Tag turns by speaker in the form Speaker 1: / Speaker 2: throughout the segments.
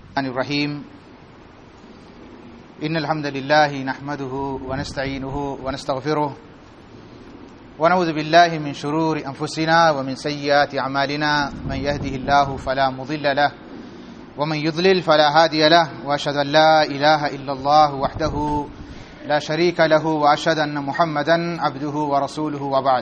Speaker 1: الرحيم إن الحمد لله نحمده ونستعينه ونستغفره ونعوذ بالله من شرور أنفسنا ومن سيئات أعمالنا من يهده الله فلا مضل له ومن يضلل فلا هادي له وأشهد أن لا إله إلا الله وحده لا شريك له وأشهد أن محمدا عبده ورسوله وبعد.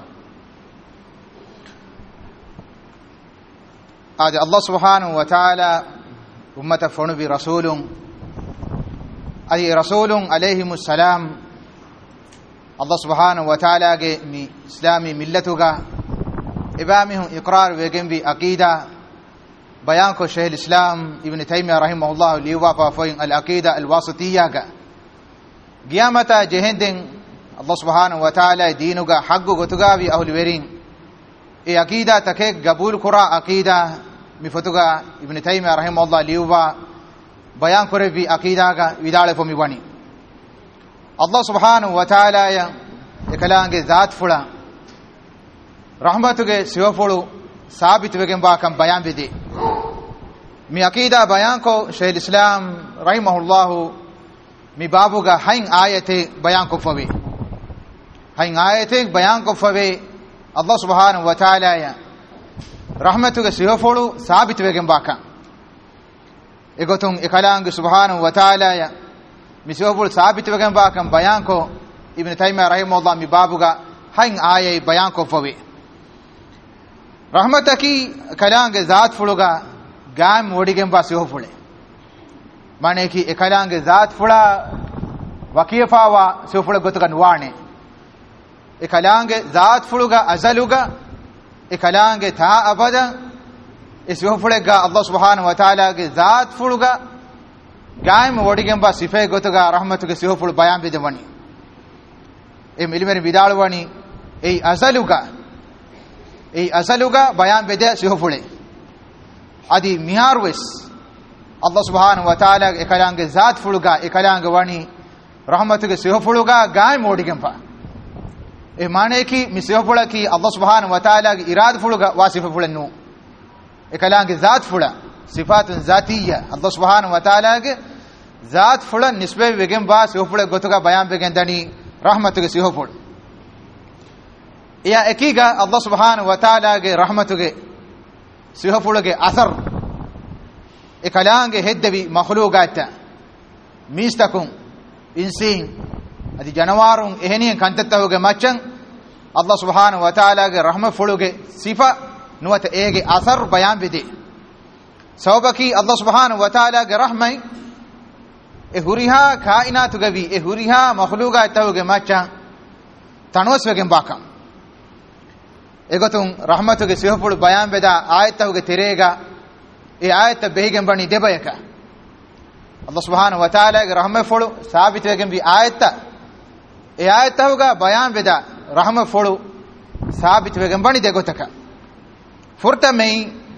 Speaker 1: آدي الله سبحانه وتعالى أمة فنبي رسول أي رسول عليهم السلام الله سبحانه وتعالى مي إسلامي ملتك إبامهم إقرار وجنبي عقيدة بيانكو شيخ الإسلام ابن تيمية رحمه الله ليوافا فين العقيدة الواسطية قيامة جهندين الله سبحانه وتعالى دينك حق غتغابي أهل ورين إي عقيدة تكيك قبول قرى عقيدة مفتوغا ابن تيمية رحمه الله ليوفا بيان كره في عقيدة ودال فمي بني الله سبحانه وتعالى يكلانك ذات فلا رحمتك سيوفلو ثابت بكم باكم بيان بدي مي عقيدة بيان كو شيخ الإسلام رحمه الله مي بابوغا هين آية بيان كو فبي هين آية بيان كو فبي الله سبحانه وتعالى رحمتك سيوفلو ثابت بكم باكم إغتون إكلانك سبحانه وتعالى مسيوفل ثابت بكم باكم بيان كو ابن تيمية رحمه الله مي بابوغا هين آية بيان كو فبي رحمتك كلانك ذات فلوغا گام وڑیگم با سیوفلے مانے کی اکلانگ ذات فلا وکیفا وا سیوفلے گتگن وانے اکلانگ ذات فلوگا ازلوگا اکلانگ تھا ابدا سیوفلے گا اللہ سبحانہ و تعالی کے ذات فلوگا گام وڑیگم با صفے گتگا رحمت کے سیوفل بیان بھی دونی اے ملمر بدال وانی ای ازلوگا بیان بھی دے سیوفلے ادي مياروس الله سبحانه وتعالى اكلانگ ذات فلوغا اكلانگ واني رحمتك سيو فلوغا گاي موڈگم پا اي معنی کی مسيو فلا کی الله سبحانه وتعالى اراد فلوغا واصف فلنو اكلانگ ذات فلا صفات ذاتيه الله سبحانه وتعالى ذات فلا نسبه وگم با سيو فلا گتگا بیان بگن دنی رحمتك سيو فل يا اكيگا الله سبحانه وتعالى رحمتك سيهفلوگه اثر اكلانگه هدوي مخلوقات ميستكم انسين ادي جنوارون اهنين كنتتوگه مچن الله سبحانه وتعالى رحمه فلوگه صفه نوت ايگه اثر بیان بدي سببكي الله سبحانه وتعالى رحمه اهوريها كائنات گوي اهوريها مخلوقات توگه مچن تنوس وگم باكم එගොතුන් රහමතුගේ සිවපුළු බයන් බෙදා ආයතවගේ තෙරේගා ඒ ආයත බෙහිගෙන් බණි දෙබයක අල්ලාහ් සුබ්හානහු වතාලාගේ රහම ෆොළු සාබිත වෙගෙන් වි ආයත ඒ ආයතවගේ බයන් බෙදා රහම ෆොළු සාබිත වෙගෙන් බණි දෙගොතක ෆුර්තමයි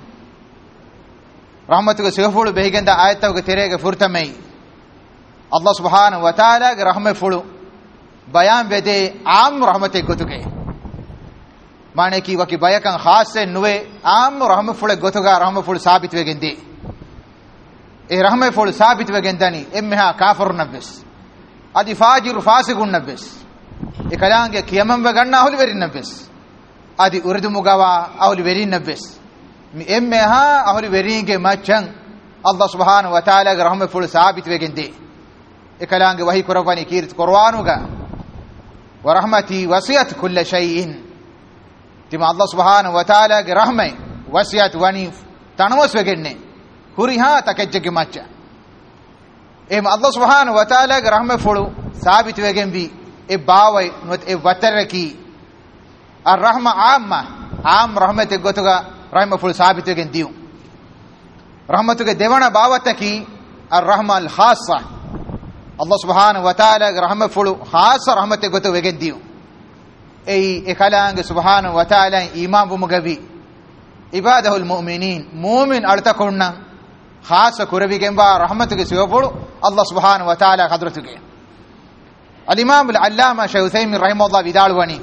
Speaker 1: රහමතුගේ සිවපුළු බෙහිගෙන් දා ආයතවගේ තෙරේගා ෆුර්තමයි අල්ලාහ් සුබ්හානහු වතාලාගේ රහම ෆොළු බයන් බෙදේ ආම් රහමතේ ගොතුගේ माने की वकी बयकं खास से नुवे आम रहमफुल गोतगा रहमफुल साबित वेगेंदी ए रहमफुल साबित वेगेंदनी एम्हा काफर नबस अदि फाजिर फासिकुन नबस ए कलांगे कियमम वगन्ना हुल वेरिन नबस अदि उर्दु मुगावा अहुल वेरिन नबस मि एम्हा अहुल वेरिंगे मचं अल्लाह सुब्हानहु व तआला गे रहमफुल साबित वेगेंदी ए कलांगे वही कुरबानी कीर्त कुरआनुगा व रहमती वसियत कुल्ल शैइन تما الله سبحانه وتعالى رحمه وسعت وني تنوس وگنه هوريها تكجج ماچا ام الله سبحانه وتعالى رحمه فلو ثابت وگن بي اي باوي نوت اي وتركي الرحمه عام رحمت گوتگا رحمه فلو ثابت وگن ديو رحمتك ديوانا باوتكي الرحمه الخاصه الله سبحانه وتعالى رحمه فلو خاصه رحمت گوتو وگن ديو اي اكلانگ سبحانه وتعالى ایمان بمگوی عباده المؤمنين مؤمن ارتكون خاص كربي گنبا رحمتك سيوفل الله سبحانه وتعالى حضرتك الامام العلامه شيخ عثيمين رحمه الله بدالوني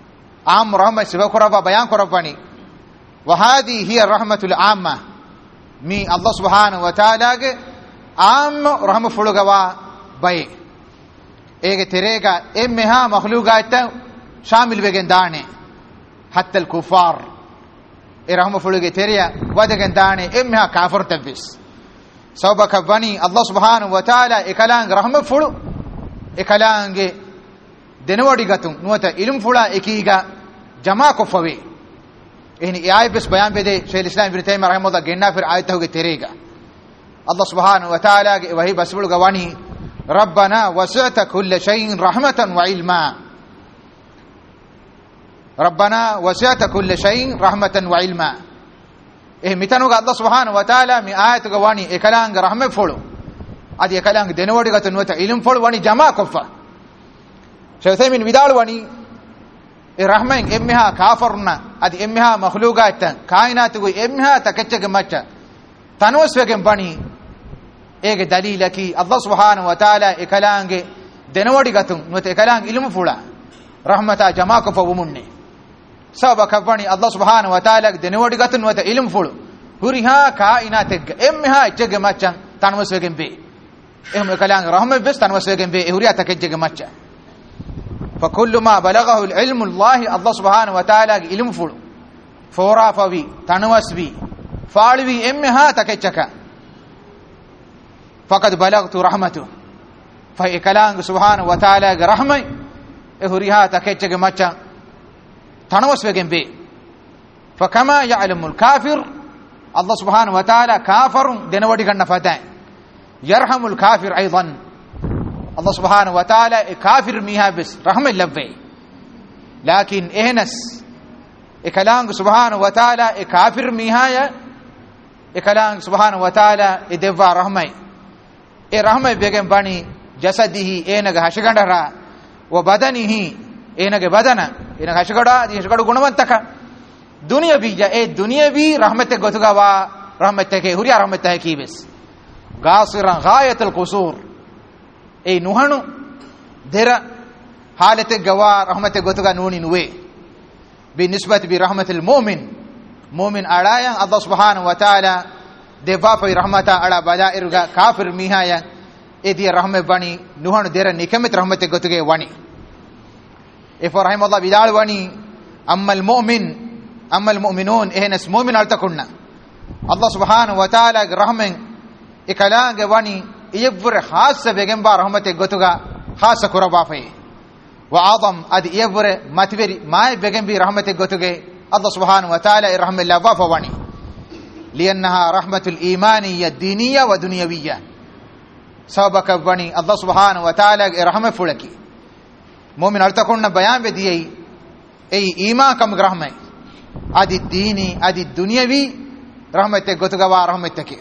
Speaker 1: عام رحمه سيوكربا بيان كرباني وهذه هي الرحمه العامه mi Allah subhanahu wa ta'ala ge am rahma fulugawa bay ege terega emmeha makhluqat shamil wegen daane hatta al kufar e rahma fuluge teriya wadegen daane emmeha kafir tabis sabaka bani Allah subhanahu wa ta'ala ekalang rahma fulu ekalange denwadi gatun nuata ilm fula ekiga jama ko fawe ehni ayat bes bayan bede shaykh islam ibn taymiyah rahimahullah genna fir ayat hoge terega Allah subhanahu wa ta'ala ge wahi basbul gawani rabbana wasi'ta kull shay'in rahmatan wa ilma rabbana wasi'ta kull shay'in rahmatan wa ilma mitanu ga Allah subhanahu wa ta'ala mi ayat gawani ekalang rahme fulu adi ekalang denwadi gatun nuata ilm fulu wani jama ko fa shaykh min vidal wani rahman emmeha kafirna adi emmeha makhluqat kainatu go emmeha takachge macha tanwaswegen bani ege dalilaki Allah subhanahu wa ta'ala ekalange denwadi gatun nuta ekalang ilmu fula rahmata jama ko fawumunne sabaka bani Allah subhanahu wa ta'ala denwadi gatun nuta ilmu fulu huriha kainateg emmeha echge macha tanwaswegen be em ekalang rahmat bes tanwaswegen be huriya takachge macha فكل ما بلغه العلم الله سبحانه وتعالى علم فل فورا فوي تنوسبي فالوي امها تكچكا فقد بلغت رحمته فكلام سبحانه وتعالى رحمه اهريها تكچك مچا تنوسبگن بي فكما يعلم الكافر الله سبحانه وتعالى كافر دنودي كن فتا يرحم الكافر ايضا الله سبحانه وتعالى كافر ميها بس رحمه لبي لكن اهنس كلام سبحانه وتعالى كافر ميها كلام سبحانه وتعالى دوا رحمه رحمه بيگن بني جسده انغ هشگندرا وبدنه انغ بدن انغ هشگدا دي هشگد گنونتك دنيا بيجا دنيا بي رحمت گتگوا رحمت کے ہریا رحمت ہے کی بس قاصرا غايه القصور نوحنو دير حالة جوا رحمة قطعة نوني نوي بالنسبة برحمة المؤمن مؤمن أرايا الله سبحانه وتعالى دفاع في رحمة على بدائر كافر ميهايا إدي رحمة بني نوحنو دير نكمة رحمة قطعة واني إفرحم الله بدال واني أما المؤمنون إهنس مؤمن ألتكنا الله سبحانه وتعالى رحمة إكلان واني يبر خاصة بجنب رحمة قطعة خاصة كربافي وعظم أدي يبر ماتبري ما بجنب رحمة قطعة الله سبحانه وتعالى رحمة الله وافواني لأنها رحمة الإيمانية الدينية ودنيوية سبك بني الله سبحانه وتعالى رحمة فلكي مؤمن أرتكون بيان بديي أي إيمان كم رحمة أدي الديني أدي الدنيوي رحمة قطعة ورحمة تكي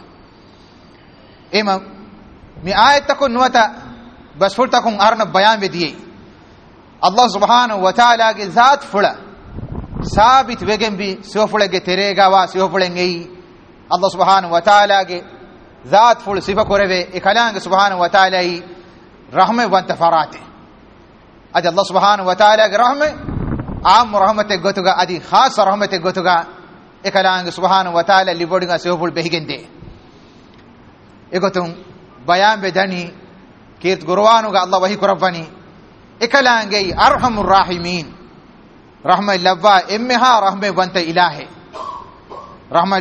Speaker 1: إمام می آیت تکو نوتا بس فر تکو ارن بیان بدیے اللہ سبحانہ وتعالی کی ذات فڑا ثابت وگن بھی سو فڑے کے تیرے گا وا سو فڑیں گے اللہ سبحانہ وتعالی کی ذات فڑ صفہ کرے اکلان سبحانہ وتعالی رحمت و انتفارات اج اللہ سبحانہ وتعالی کی رحمت عام رحمت گتگا ادی خاص رحمت گتگا اکلان سبحانہ وتعالی لیبوڈنگا سو فڑ بہگن دے اگتم بيان بدني كيت قروانو قال الله وهي كرفني إكلانجي أرحم الراحمين رحمة اللبا إمها رحمة بنت إلهي رحمة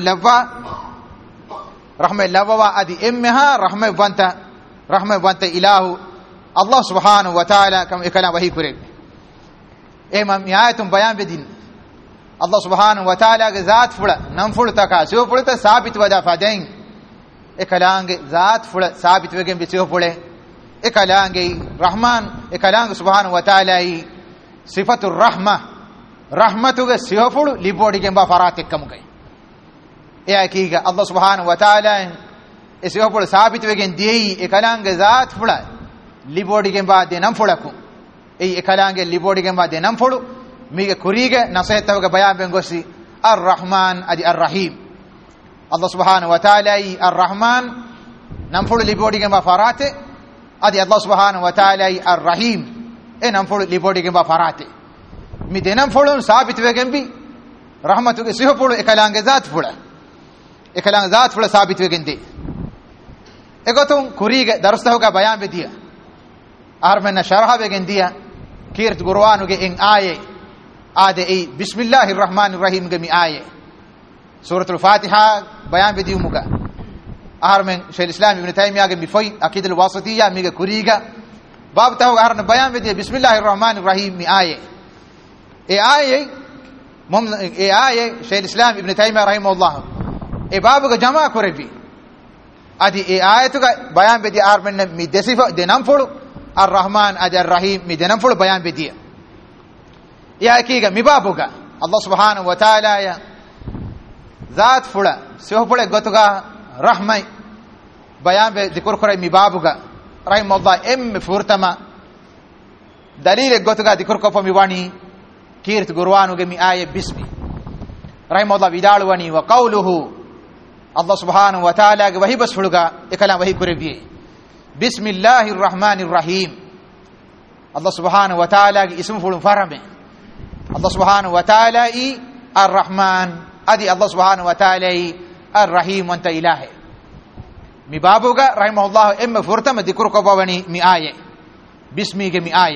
Speaker 1: اللبا أدي إمها رحمة بنت إله الله سبحانه وتعالى كم إكلان وهي كرب إمام نهاية بيان بدين الله سبحانه وتعالى ذات فلا نمفل تكا سو فلتا ثابت ودا فدين إكلانجي ذات فلا ثابت وجن بسيو فلا إكلانجي رحمن إكلانج سبحانه وتعالى صفة الرحمة رحمته سيو فل لبودي جنبا فراتك كم كي إيه كيجا الله سبحانه وتعالى سيو فل ثابت وجن دي إكلانج ذات فلا لبودي جنبا دينام فلكم إيه إكلانج لبودي جنبا دينام فلو ميجا كوريجا نصيحته وجبيان بنقصي الرحمن أدي الرحيم الله سبحانه وتعالى الرحمن نمفل لبودي جنبا فراته أدي الله سبحانه وتعالى الرحيم إيه نمفل لبودي جنبا فراته ميدنام فلون ثابت وجنبي رحمته سيو فلو إكلانج ذات فلا ekala zat fula sabit wegendi egotun kurige darstahuga bayan bediya armenna sharha wegendiya kirt qur'anuge en aye ade ei bismillahir rahmanir rahim ge mi aye suratul fatiha bayan bediu muga armen shaykh islam ibn taymiyyah ge mi foi aqid al wasatiyya mi ge kuriga bab tahu arna bayan bediya bismillahir rahmanir rahim mi aye e aye shaykh islam ibn taymiyyah rahimahullah e babu ge jama korebi adi e ayatuga bayan bediya armen mi desifa denam fulu ar-rahman adi ar-rahim mi denam fulu bayan bediya ya kiga mi babuga Allah subhanahu wa ta'ala ya zat fula so fula gotuga rahmai bayan be zikr kore mi babuga rahimahullah em furtama dalil gotuga zikr ko mi wani kirt qur'anu ge mi aye bismi rahimahullah vidalu wani wa qawluhu Allah subhanahu wa ta'ala ge wahi bas fuluga ekala wahi kore bi bismillahir rahmanir rahim Allah subhanahu wa ta'ala ge ism fulun farame Allah subhanahu wa ta'ala ar-rahman adi Allah subhanahu wa ta'ala ar-rahim wa anta ilahi mi babuga rahimahullah emma furtama dhikru ko bawani mi aye bismi ge mi aye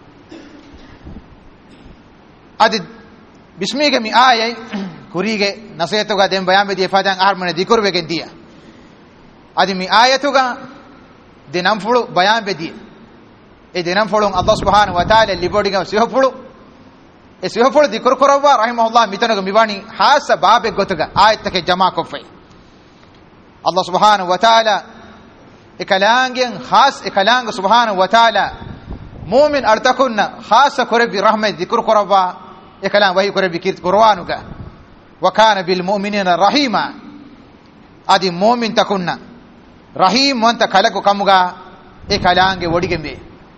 Speaker 1: adi bismi ge mi aye kurige nasayatuga dem bayan be fadan armane dhikru be gendiya adi mi ayatuga denam fulu bayan be di e denam fulun Allah subhanahu wa ta'ala libodiga sihopulu e sihopulu dhikru korwa rahimahullah mitanaga miwani hasa babe gotuga ayat ke jama kofai Allah subhanahu wa ta'ala ekalangen khas ekalanga subhanahu wa ta'ala mu'min artakunna khasa korebi rahmat dhikru korwa ekalang wahi korebi kirt qur'anuga wa kana bil mu'minina rahima adi mu'min takunna rahim wanta kalaku kamuga ekalange wodigembe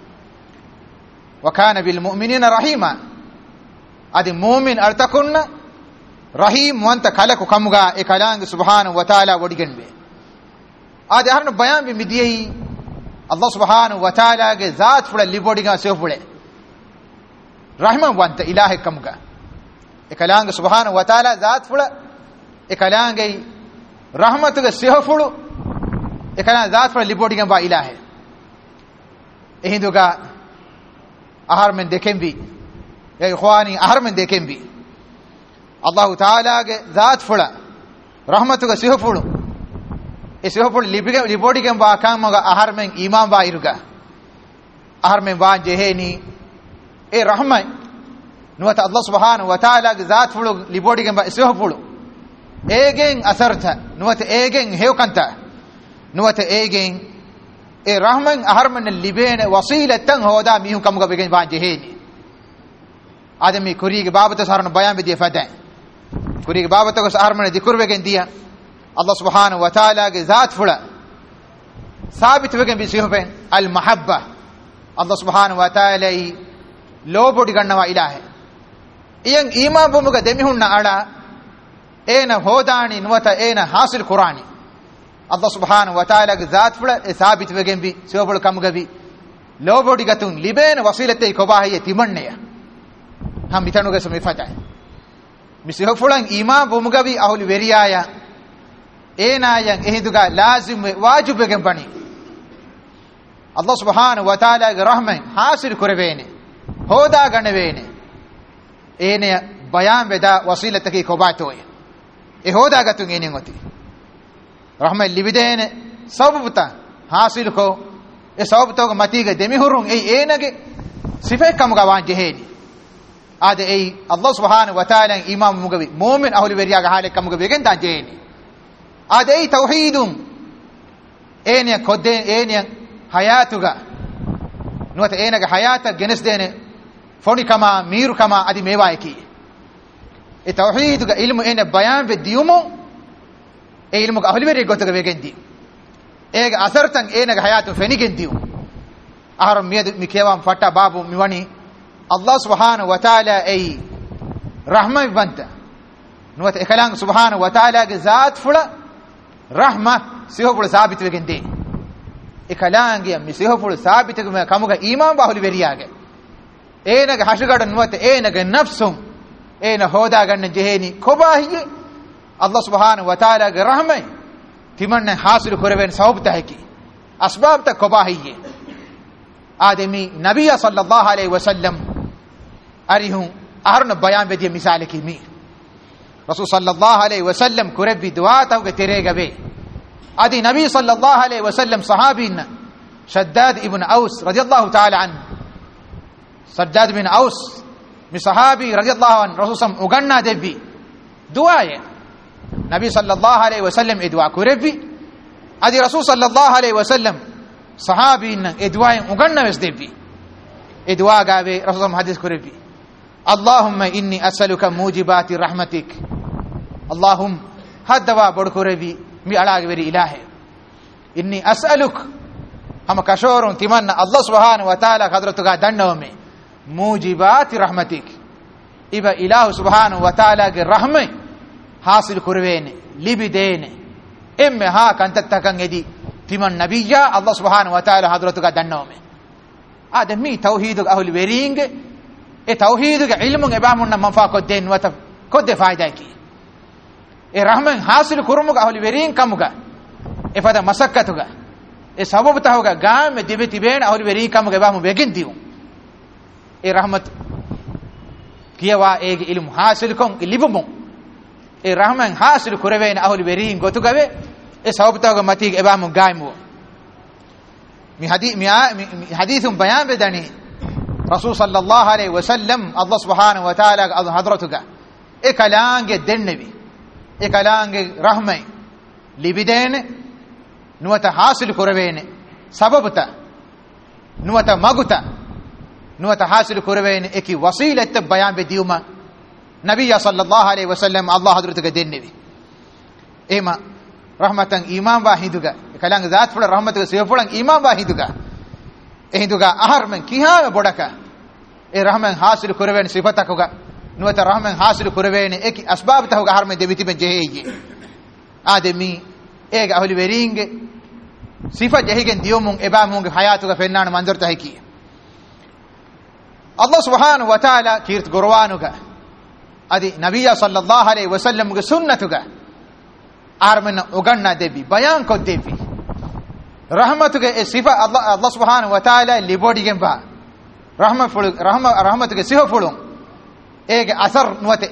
Speaker 1: wa kana bil mu'minina rahima adi mu'min artakunna rahim wanta kalaku kamuga ekalange subhanahu wa ta'ala wodigembe adi harna bayan bi midiyei Allah subhanahu wa ta'ala ge zat fula libodiga sefule rahman wanta ilahi kamuga ekalange subhanahu wa ta'ala zat fula ekalange rahmatuga sefulu ekalange zat fula libodiga ba ilahi ehinduga ahar men dekembi ya ikhwani ahar men dekembi Allah ta'ala ge zat fula rahmatuga sefulu esehopol libodigen ba kamaga ahar men iman ba iruga ahar men ba jeheni e rahmai nuwata Allah subhanahu wa ta'ala ge zat fulu libodigen ba esehopol egen asarta nuwata egen hewkanta nuwata egen e rahman ahar men libene wasilatan hoda mihu kamuga begen ba jeheni adami kurige babata sarana bayan be die fadan kurige babata ko ahar men dikur begen dia Allah subhanahu wa ta'ala ge zat fula sabit wegen bi sihoben al mahabba Allah subhanahu wa ta'ala lobodi gannawa ilahe iyan iman bumuga demihunna ala ena hodani nuwata ena hasil qur'ani Allah subhanahu wa ta'ala ge zat fula e sabit wegen bi sihobul kamuga bi lobodi gatun libena wasilate kobahiye timanneya ham bitanuga sumi fatai mi sihofulan iman bumuga bi ahuli veriyaya enayan ehiduga lazim wajib gen bani Allah subhanahu wa ta'ala ge rahman hasil kurevene hoda ganevene ene bayan beda wasilataki kobato e hoda gatun enen oti rahman libidene sababuta hasil ko e sababuto ge matiga demihurun ei enage sifay kamuga wanje hedi ade ei Allah subhanahu wa ta'ala imam mugabi mu'min ahli veriya ga hale kamuga begen danjeni adai tauhidum ene kodde ene hayatuga nuwata enega hayata genesdene foni kama miru kama adi mewa eki e tauhiduga ilmu ene bayan be diumo e ilmu ahli beri gotoga vegendi ega asartan enega hayatu fenigendiu aharam miyad mikewam fatta babu miwani Allah subhanahu wa ta'ala ay rahman banta nuwata ekalang subhanahu wa ta'ala ge zat fula rahma sihopul sabit wegende ekalange mi sihopul sabit ge kamuga iman bahuli veriyage enage hashugada nuwata enage nafsum ena hoda ganna jeheni kobahiye Allah subhanahu wa ta'ala ge rahme timanne hasil koreven sababta heki asbabta kobahiye ademi nabiyya sallallahu alaihi wasallam arihun aharna bayan bediye misale ki mi rasul sallallahu alaihi wasallam kurebi dua tawge terega be adi nabi sallallahu alaihi wasallam sahabin shaddad ibn aus radiyallahu ta'ala an shaddad ibn aus mi sahabi radiyallahu an rasul sam uganna debbi duaye nabi sallallahu alaihi wasallam edwa kurebi adi rasul sallallahu alaihi wasallam sahabin edwa uganna wes debbi edwa gabe rasul sam hadis kurebi allahumma inni as'aluka mujibati rahmatik allahum hadwa bod kurebi mi alage veri ilahe inni as'aluk hama kashorun timanna allah subhanahu wa ta'ala hadratuga dannawme mujibati rahmatik iba ilahu subhanahu wa ta'ala ge rahme hasil kurvene libidene emme ha kantattakan edi timan nabiyya allah subhanahu wa ta'ala hadratuga dannawme adami tauhidug ahli weringe e tauhidug ilmun ebamunna manfa kodden wata kodde faida ki e rahman hasil kurumuga ahli werin kamuga e fada masakkatuga e sababu tahuga game dibeti ben ahli werin kamuga ebamu begin diu e rahmat kiyawa ege ilmu hasil kon libumu e rahman hasil kureben ahli werin gotugabe e sababu tahuga mati ebamu gaimu mi hadithum bayan bedani rasul sallallahu alaihi wasallam allah subhanahu wa ta'ala hadratuga e kalange dennebi e kalange rahmay libidene nuwata hasil kurabene sababta nuwata maguta nuwata hasil kurabene eki wasilat bayan be diuma nabiyya sallallahu alaihi wasallam allah hadratuga dennebi ema rahmatan iman wahiduga kalange zat fula rahmatuga sefulan iman wahiduga ehinduga aharmen kiha bodaka e rahman hasil kurabene sifatakuga nuwata rahman hasil kurabene eki asbab tahuga harmen debiti ben jeheje ademi ega ahli weringe sifa jehigen diyomun ebamunge hayatuga fennana manzurta heki allah subhanahu wa ta'ala kirt gurwanuga adi nabiyya sallallahu alaihi wasallam ge sunnatuga armen uganna debi bayan ko debi rahmatuga e sifa allah subhanahu wa ta'ala libodigen ba rahmatuga sifa fulun ege asar nuwata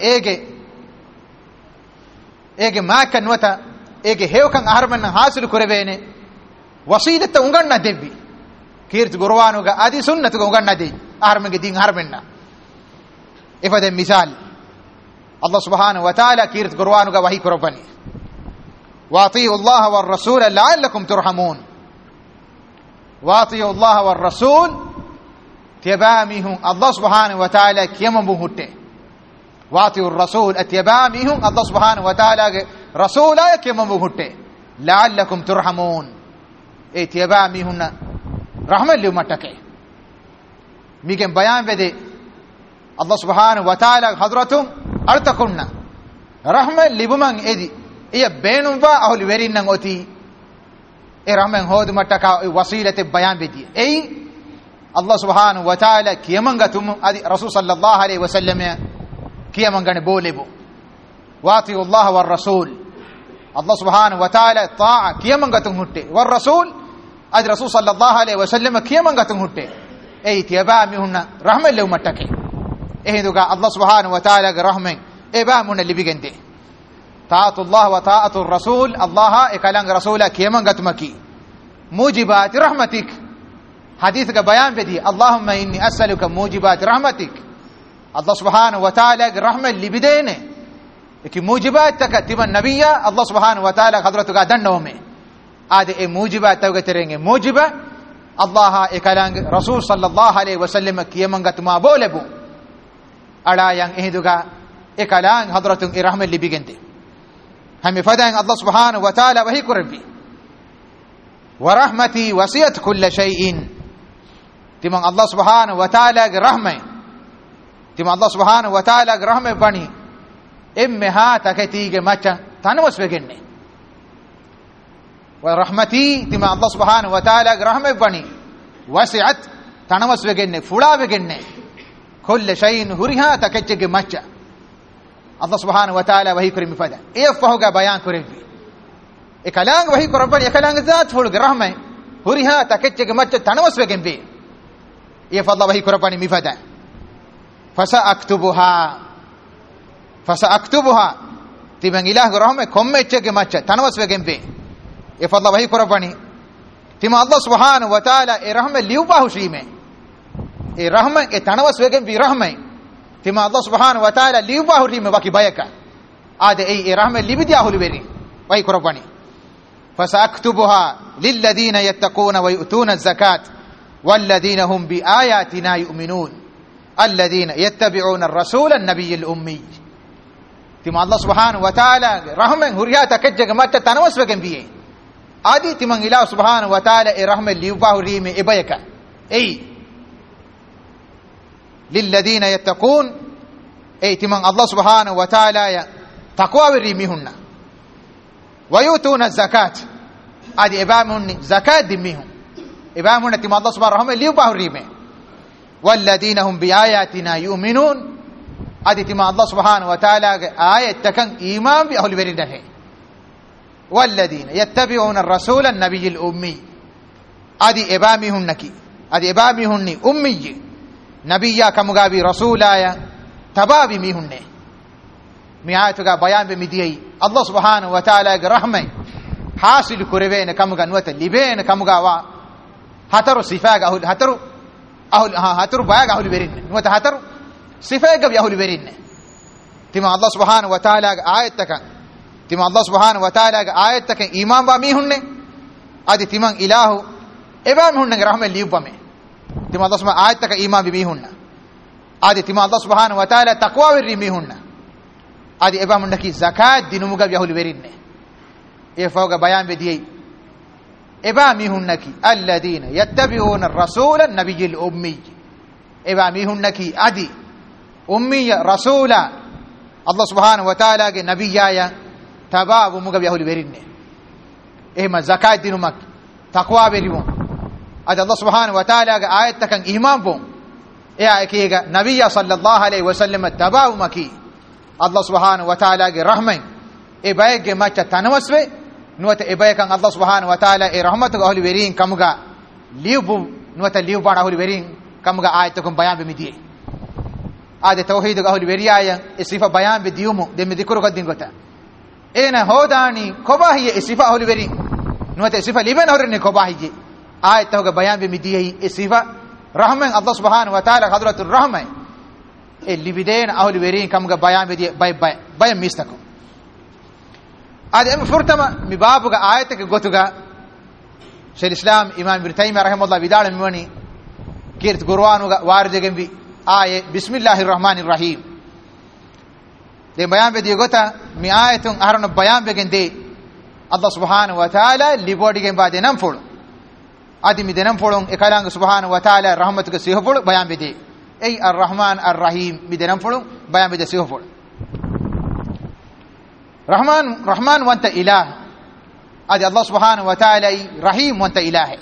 Speaker 1: ege makan nuwata ege hewkan aharman hasil kurebene wasilata unganna debbi kirt gurwanuga adi sunnatuga unganna de aharman din harmenna ifade misal allah subhanahu wa ta'ala kirt gurwanuga wahi korobani wa ati'u allah war rasul la'allakum turhamun wa ati'u allah war rasul tiyabamihum allah subhanahu wa ta'ala kiyambu hutte واطيعوا الرسول اتباعهم الله سبحانه وتعالى رسولا كمم بوته لعلكم ترحمون اتباعهم رحمه لمتكه ميگن بيان بده الله سبحانه وتعالى حضرتهم ارتكنا رحمه لبمن ادي اي بينم با اهل ورينن اوتي اي رحمن هود متكا وسيله بيان بدي اي الله سبحانه وتعالى كيمنغتم ادي رسول صلى الله عليه وسلم kiyamangane bolebo wati'u allah war rasul allah subhanahu wa ta'ala ta'a kiyamangatun hutte war rasul ad rasul sallallahu alaihi wasallam kiyamangatun hutte ei tiyaba mihunna rahman lew matake ehinduga allah subhanahu wa ta'ala ga rahman eba mun libigende ta'atu allah wa ta'atu rasul allah ekalang rasula kiyamangatmaki mujibat rahmatik hadith ga bayan bedi allahumma inni as'aluka mujibat rahmatik الله سبحانه وتعالى رحمة لبدينه لكن موجبات تكتب النبي الله سبحانه وتعالى حضرتك دنومه هذه موجبات توقترينه موجبة الله إكلام رسول صلى الله عليه وسلم كيمانغت ما بولبو ألا ين إهدوغا إكلام حضرتك رحمة لبيجنده هم فدان الله سبحانه وتعالى وهي كربي ورحمتي وسعت كل شيء تمن الله سبحانه وتعالى رحمة تم الله سبحانه وتعالى رحمه بني امها تكتيج مچا تنوس بگنه ورحمتي تم الله سبحانه وتعالى رحمه بني وسعت تنوس بگنه فلا بگنه كل شيء هريها تكتيج مچا Allah subhanahu wa ta'ala wahi kuri mifada fahuga bayan kurevi ekalang wahi korban ekalang zat fulge rahmai huriha taketchege macce tanawaswegen be fadla wahi korban mifada fasa aktubuha timan ilah rahmai kommechege macce tanawaswegen be fadla wahi korban tima Allah subhanahu wa ta'ala rahmai liubahu shime rahmai tanawaswegen bi rahmai tima Allah subhanahu wa ta'ala liubahu rime waki bayaka ade rahmai libidia huliberi wahi korban فسأكتبها للذين يتقون ويؤتون الزكاة والذين هم بآياتنا يؤمنون الذين يتبعون الرسول النبي الأمي تما الله سبحانه وتعالى رحمة هرياتا كجك ماتا تنوس وكن بيه آدي تما الله سبحانه وتعالى رحمة ليوباه ريمي إبايكا للذين يتقون تما الله سبحانه وتعالى تقوى ريميهن ويؤتون الزكاة ادي ابامون زكاة دميهم ابامون تما الله سبحانه رحمه ليوباه ريمه والذين هم بآياتنا يؤمنون ادي تما الله سبحانه وتعالى آية تكن إيمان بأهل بريده والذين يتبعون الرسول النبي الأمي ادي ابامهنكي ادي ابامهن أمي نبيا كمغابي رسولايا تبابي ميهن مياتوغا بيان بمديي الله سبحانه وتعالى رحمه حاصل كربين كمغا نوت لبين كمغا وا هترو صفاغا هترو باغا هول برين نوت هترو صفاغا يا هول برين تما الله سبحانه وتعالى آيتك تما الله سبحانه وتعالى آيتك ایمان با ميهن ادي تما اله ابا ميهن رحمه ليوبمه تما الله سبحانه آيتك ایمان بميهن ادي تما الله سبحانه وتعالى تقوى ورميهن ادي ابا منكي زكاه دينمغا يهول برينه فوق بيان بدي ابا ميهنكي الذين يتبعون الرسول النبي الامي ابا ميهنكي ادي امي رسولا الله سبحانه وتعالى نبيايا تباب مغا يهول برينه ما زكاه دينمك تقوى بريون ادي الله سبحانه وتعالى ايتك ايمان بو كيغا نبي صلى الله عليه وسلم تباب مكي الله سبحانه وتعالى رحمه ابايك ما تنوسوي نوت ابايك الله سبحانه وتعالى رحمته اهل ورين كمغا ليوب نوت ليوب بان اهل ورين كمغا ايتكم بيان بمدي ادي توحيد اهل وريايا صفه بيان بديوم دم ذكر قدين غتا انا هوداني كوباهي صفه اهل ورين نوت صفه لبن اورني كوباهي ايتك بيان بمدي صفه رحمه الله سبحانه وتعالى حضرة الرحمه اللي بدين اهل ورين كمغا بيان بدي باي ميستكو ادي ام فرتما مبابغا ايتك غوتغا شيخ الاسلام امام ابن تيميه رحمه الله بدال موني كيرت قرانوغا واردگم بي آية بسم الله الرحمن الرحيم دي بيان بدي غوتا مي آيتون ارن بيان بگن دي الله سبحانه وتعالى لبودگم بعد نمفول ادي مي دنم فولون اكالانغ سبحانه وتعالى رحمتك سيهفول بيان بدي الرحمن الرحيم بدنم فولون بيان بدي سيهفول رحمن وانت اله ادي الله سبحانه وتعالى رحيم وانت اله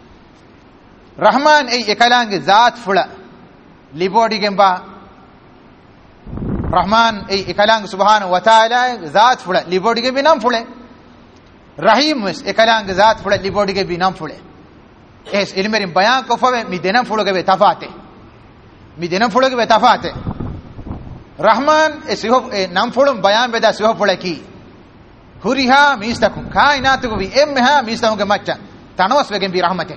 Speaker 1: رحمن اكالانغ ذات فلا لبودگم با رحمن اكالانغ سبحانه وتعالى ذات فلا لبودگم بنام فله رحيم اكالانغ ذات فلا لبودگم بنام فله اس علمرين بيان کو فوه می دنم فلوگه به تفاته می دنم فلوگه به تفاته رحمان اسیو نام فلوم بيان بدا سیو فلکی هریها میستکم کائنات کو بھی امها میستکم مچا تنوس وگن بی رحمتک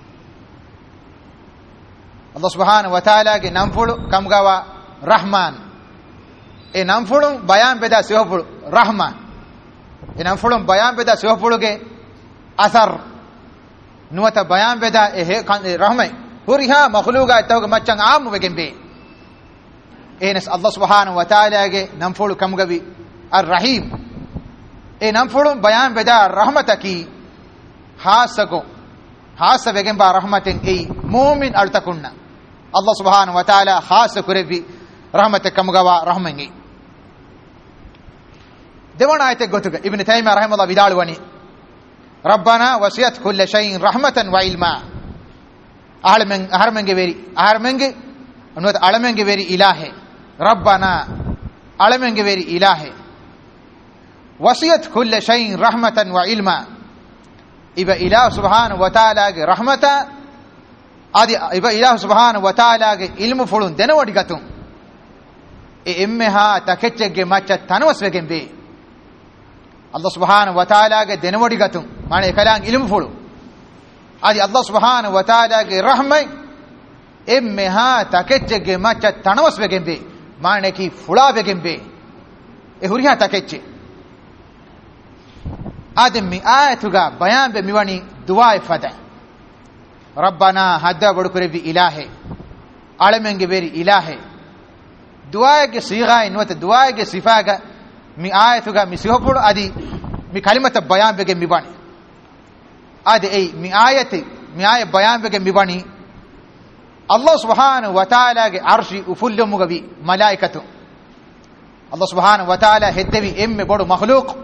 Speaker 1: الله سبحانه وتعالى کے نام فلو کم گوا رحمان نام فلوم بيان بدا سیو فلو رحمان نام فلوم بيان بدا سیو فلوگه اثر نوتا بيان بدا رحمه هريها مخلوقا توغ مچن عام وگن بي انس الله سبحانه وتعالى نمفول كمغبي الرحيم نمفول بيان بدا رحمتك خاصكو خاص وگن با رحمتن مؤمن التكن الله سبحانه وتعالى خاص كربي رحمتك كمغوا رحمنگي دون آيت گوتگ ابن تيميه رحمه الله بدالوني ربنا وسعت كل شيء رحمة وعلما أهرمنگ بيري أهرمنگ نوت ألمنگ بيري إله ربنا alamengi veri ilahe wasiyat kulli shay'in rahmatan wa ilma iba ilah subhanahu wa ta'ala ge rahmata adi iba ilah subhanahu wa ta'ala ge ilmu fulun denawadi gatun emmeha takechege macha tanwaswegen be Allah subhanahu wa ta'ala ge denawadi gatun mane ekalang ilmu fulu adi Allah subhanahu wa ta'ala ge rahmai emmeha takechege macha tanwaswegen be mane ki fulawegen be e huriha takecche ademi ayatuga bayan be miwani du'a fada rabbana hadda bodukurebi ilahe alamenge beri ilahe du'a ge siga inwata du'a ge sifaga mi ayatuga mi sihopulu adi mi kalimata bayan bege miwani adi ei mi ayat bayan bege miwani Allah subhanahu wa ta'ala ge arshi ufullumuga bi malaikatu Allah subhanahu wa ta'ala heddevi emme bodu makhluq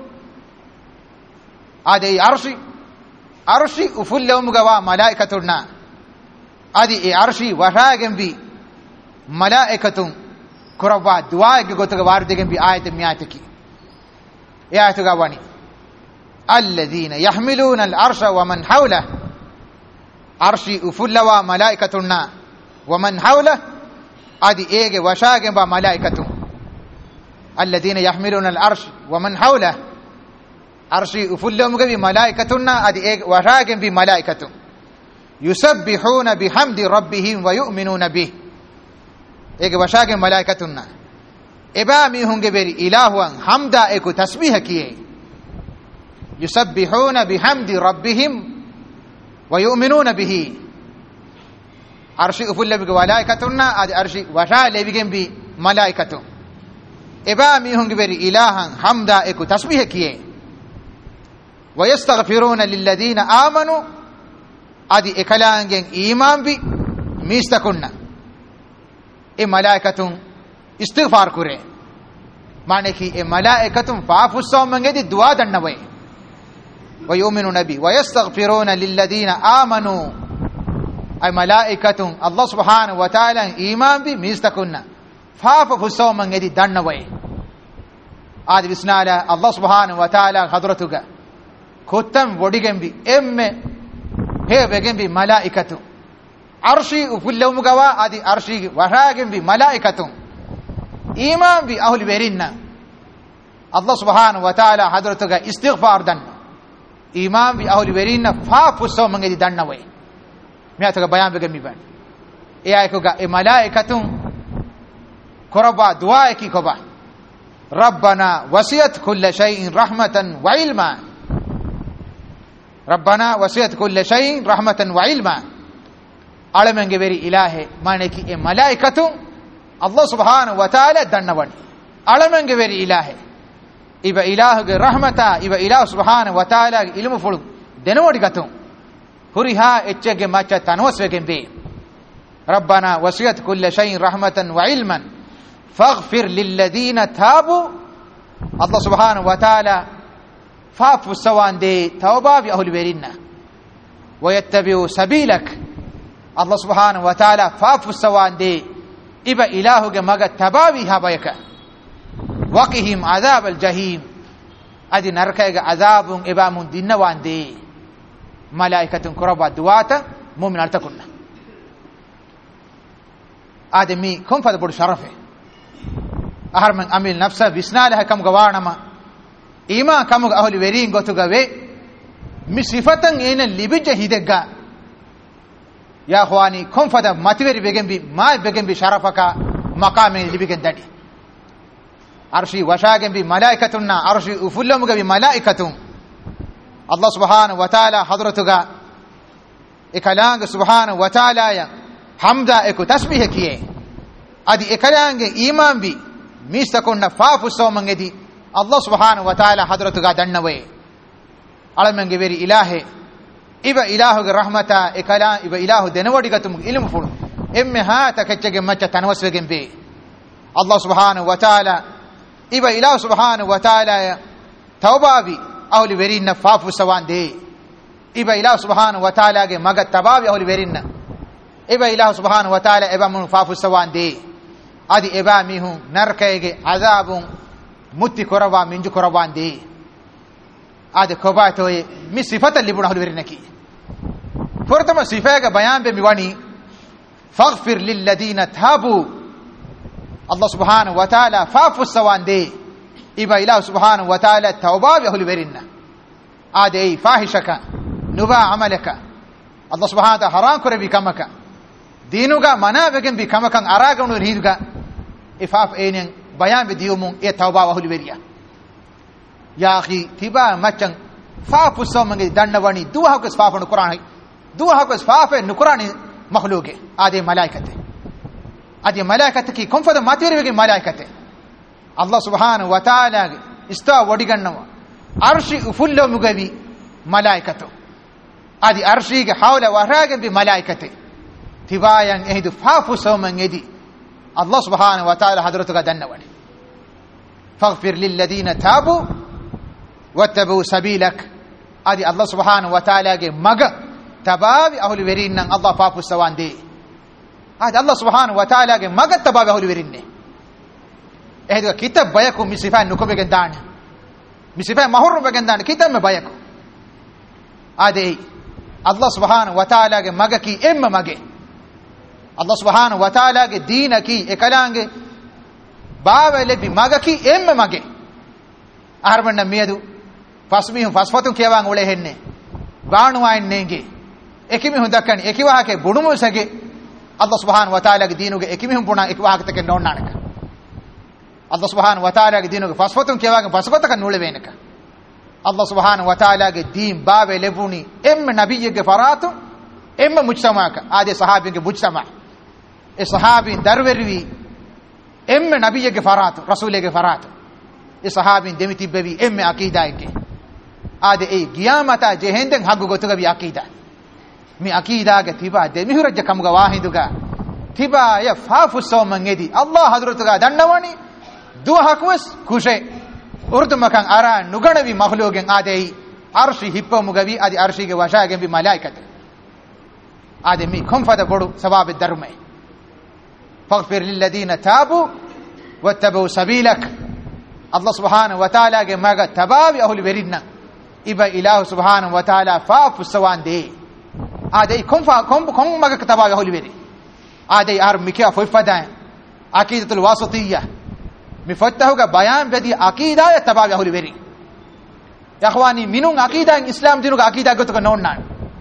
Speaker 1: adi arshi ufullumuga wa malaikatuna adi e arshi waragen bi malaikatun kuraba du'a ge gotuga wardegen bi ayat miyatiki ayatuga wani alladhina yahmiluna al-arsha wa man hawla arshi ufullawa malaikatuna wa man hawla adi ege washagen ba malaikatun alladhina yahmiluna al-arsh wa man hawla arshi ufullumuga bi malaikatuna adi ege washagen bi malaikatun yusabbihuna bihamdi rabbihim wa yu'minuna bih ege washagen malaikatuna ibami hunge beri ilahuan hamda eku tasbih kiye yusabbihuna bihamdi rabbihim wa yu'minuna bihi arshi ufullumuga malaikatuna adi arshi washagen bi malaikatun ibami hunge beri ilahan hamda eku tasbih kiye ويستغفرون للذين آمنوا ادي اكلانген ایمان بي میستكنا اي ملائكه استغفار كره معنی کی اي ملائكه فافسو منگدي دعا دنوي ويؤمنون بي ويستغفرون للذين آمنوا اي ملائكه الله سبحانه وتعالى ایمان بي میستكنا فافسو منگدي دنوي ادي بسنالا الله سبحانه وتعالى حضرتك kotam wodigembi emme he begembi malaikatu arshi ufullumugawa adi arshi waragembi malaikatu iman bi ahli berinna Allah subhanahu wa ta'ala hadratuga istighfar dan iman bi ahli berinna fa fuso mangedi dannawe miatuga bayan begembi ban e aykoga e malaikatu koraba du'a ki koba rabbana wasiyat kull shay'in rahmatan wa ilma ربنا وسعت كل شيء رحمة وعلما علمنگ بری الہ معنی کی ملائکۃ الله سبحانه وتعالى دنون علمنگ بری الہ iba ilahuge rahmata iba ilahu subhanahu wa ta'ala ilmu fulu denodi gatun huriha echege macha tanwaswegen be rabbana wasiyat kull shay'in rahmatan wa ilman faghfir lil ladina tabu Allah subhanahu wa ta'ala فافو سوان دي توبا في أهل بيرنا ويتبعوا سبيلك الله سبحانه وتعالى فافو سوان دي إبا إلهك مغا تباوي هبايك وقهم عذاب الجحيم أدي نركيك عذاب إبا من دين وان دي ملائكة كربا دواتا مؤمن ألتكنا آدمي كم فد بڑ شرفه أهر من أميل نفسه بسنا لها كم غوارنما ایمان کمگ اهل ورین گوتگوی می صفتن این لیبج هیدگا یا اخوانی کم فدا ماتوری بگم بی ما بگم بی شرفک مقام لیبگن ددی عرشی وشاگم بی ملائکتنا عرشی افلمگ بی ملائکتون الله سبحانه وتعالى حضرتگا اکلانگ سبحانه وتعالى حمدا اکو تسبیح کیے ادی اکلانگ ایمان بی میستکن فافسو منگدی الله سبحانه وتعالى حضرتك دنوي علمنگ بری الہ iba ilahu ge rahmata ekala iba ilahu denawadi gatum ilmu fulu emme ha takechege macha tanwaswegen be Allah subhanahu wa ta'ala iba ilahu subhanahu wa ta'ala tawbabi awli werinna fafu sawande iba ilahu subhanahu wa ta'ala ge maga tababi awli werinna iba ilahu subhanahu wa ta'ala eba mun fafu sawande adi eba mihun narkayge azabun mutti korawa minju korawandi adi kobatoye mi sifata libuna hol werinaki fortama sifaga bayan be miwani faghfir lil ladina tabu Allah subhanahu wa ta'ala fafu sawande iba ilah subhanahu wa ta'ala tawba hol werinna adi fahishaka nuba amalaka Allah subhanahu wa ta'ala haram kore bikamaka dinuga manavegen bikamakan araganu riduga ifaf enen bayan be diumun e tawba hol weriya ya akhi tiba machan fafu samange dannawani duha ko fafanu qur'an duha ko fafe nu qur'ani makhluqe ade malaikate ki konfada matirwege malaikate Allah subhanahu wa ta'ala ista wadigannawa arshi ufullo mugavi malaikato adi arshi ge hawla waraga bi malaikate tibayan ehdu fafu samangedi Allah subhanahu wa ta'ala hadratuga dannawani faghfir lil ladina tabu wattabu sabilak adi Allah subhanahu wa ta'ala ge maga tababi ahli werinnan Allah fafu sawande adi Allah subhanahu wa ta'ala ge maga tababi ahli werinne ehdu kitab bayaku misifan nukobegen dan misifan mahur begen dan kitab me bayaku adi Allah subhanahu wa ta'ala ge maga ki emma mage Allah subhanahu wa ta'ala ge dina ki ekalange baawele bi maga ki emma mage arbanna miedu fasmihun fasfatun kewan ule henne baanu ainnenge ekimihun dakkani ekiwahake budumu sage Allah subhanahu wa ta'ala ge dinuge ekimihun buna ekiwahake take nonnanaka Allah subhanahu wa ta'ala ge dinuge fasfatun kewan fasfataka nule venaka Allah subhanahu wa ta'ala ge din bawe lebuni emma nabiyye faratu emma mujtamaka ade sahabi ge mujtama e sahabi darwerwi emma nabiyye faratu rasule ge faratu e sahabi demiti bevi emma aqida eke ade e qiyamata jehenden haggu gotuga bi aqida mi aqida ge tiba de mihurajja kamuga wahiduga tiba ya fafu sawmangedi Allah hadratuga dannawani duhakwas kushe urdumakan ara nuganavi makhluqen ade arshi hippo mugavi adi arshi ge washagen bi malaikate ade mi konfada bodu sabab darme faghfir lil ladina tabu wattabu sabilak Allah subhanahu wa ta'ala ge maga tababi ahli werinna iba ilahu subhanahu wa ta'ala fafu sawande ade kon maga tababi ahli weri ade ar mikya foifada aqidatul wasatiyya mifattahuga bayan bedi aqida ya tababi ahli weri ya ikhwani minun aqida islam dinuga aqida gotuga nonna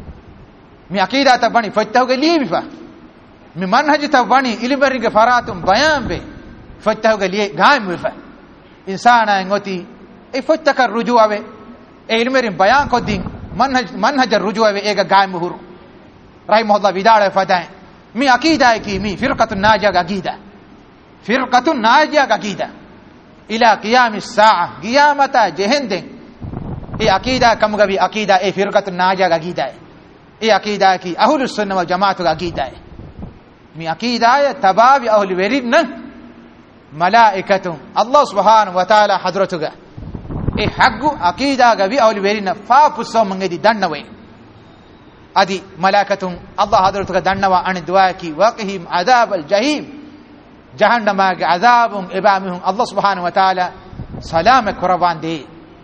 Speaker 1: mi aqida tabani fattahuga libifa mi manhaj tabani iliberinge faratum bayan be fattahuga li gaim wifa insana ngoti e fattaka rujuave e ilmerin bayan kodin manhaj rujuave ega gaim huru rahimahullah bidala fadan mi aqida ki mi firqatun najia aqida firqatun najia aqida ila qiyam as-sa'a qiyamata jehenden e aqida kamuga bi aqida e firqatun najia aqida e aqida ki ahlus sunnah wal jamaatu aqida mi aqida ya tababi ahli werinna malaikatun Allah subhanahu wa ta'ala hadratuga e haggu aqida ga bi ahli werinna fa pusso mangedi dannawe adi malaikatun Allah hadratuga dannawa ani du'a ki waqihim adab al-jahim jahannama ge azabun ibamihum Allah subhanahu wa ta'ala salama kurawande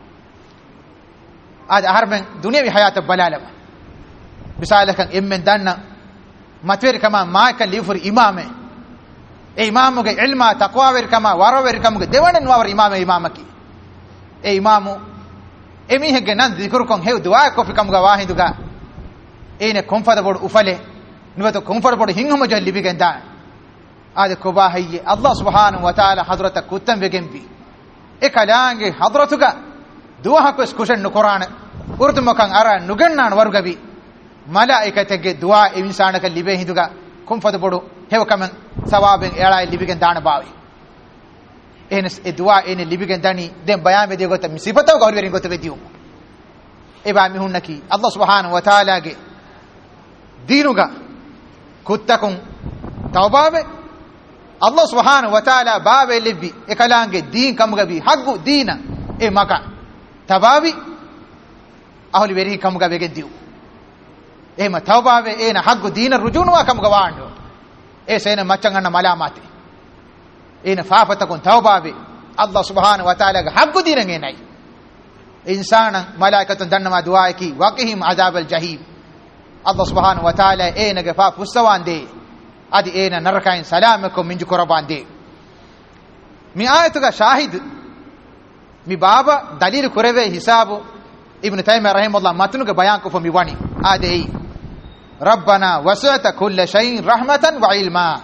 Speaker 1: ad harben dunyawi hayat balalama misalakan immen danna matwer kama ma kan lifur imame e imamu ge ilma taqwa wer kama warawer kama ge dewanen war imamaki e imamu emi hege nan zikr kon he du'a ko fikam ga wahiduga ene konfada bod ufale nuwato konfada bod hinhama jalli bigenda ade ko ba hayye Allah subhanahu wa ta'ala hadrata kutam begembi e kalange hadratuga du'a ko skushen no qur'an urdu makan ara nugannan wargabi malaikatege du'a insana ka libe hiduga konfada bod hew kamen sawaben ela libigen dana bawi enes e du'a ene libigen dani den bayan be de gota misifata ko hawri gota be diu e ba mi hunnaki Allah subhanahu wa ta'ala ge dinuga kuttakun tawbabe Allah subhanahu wa ta'ala babe libbi e kalange din kamuga bi haggu dina e maka tababi ahli weri kamuga be diu e ma tawbabe e na haggu dina rujunu kamuga wando e sene maccanganna malamati ena faafatakun tawbabe Allah subhanahu wa ta'ala ga haggu dirange nai insana malaikatun dannama duaiki waqihim azabal jahim Allah subhanahu wa ta'ala ena ga fa pussawande adi ena narakain salamakum minju korabande mi ayatu ga shahid mi baba dalil kurave hisabu ibn taymiyah rahimahullah matunu ga bayan ko mi wani ade rabbana wasi'ta kull shay'in rahmatan wa ilma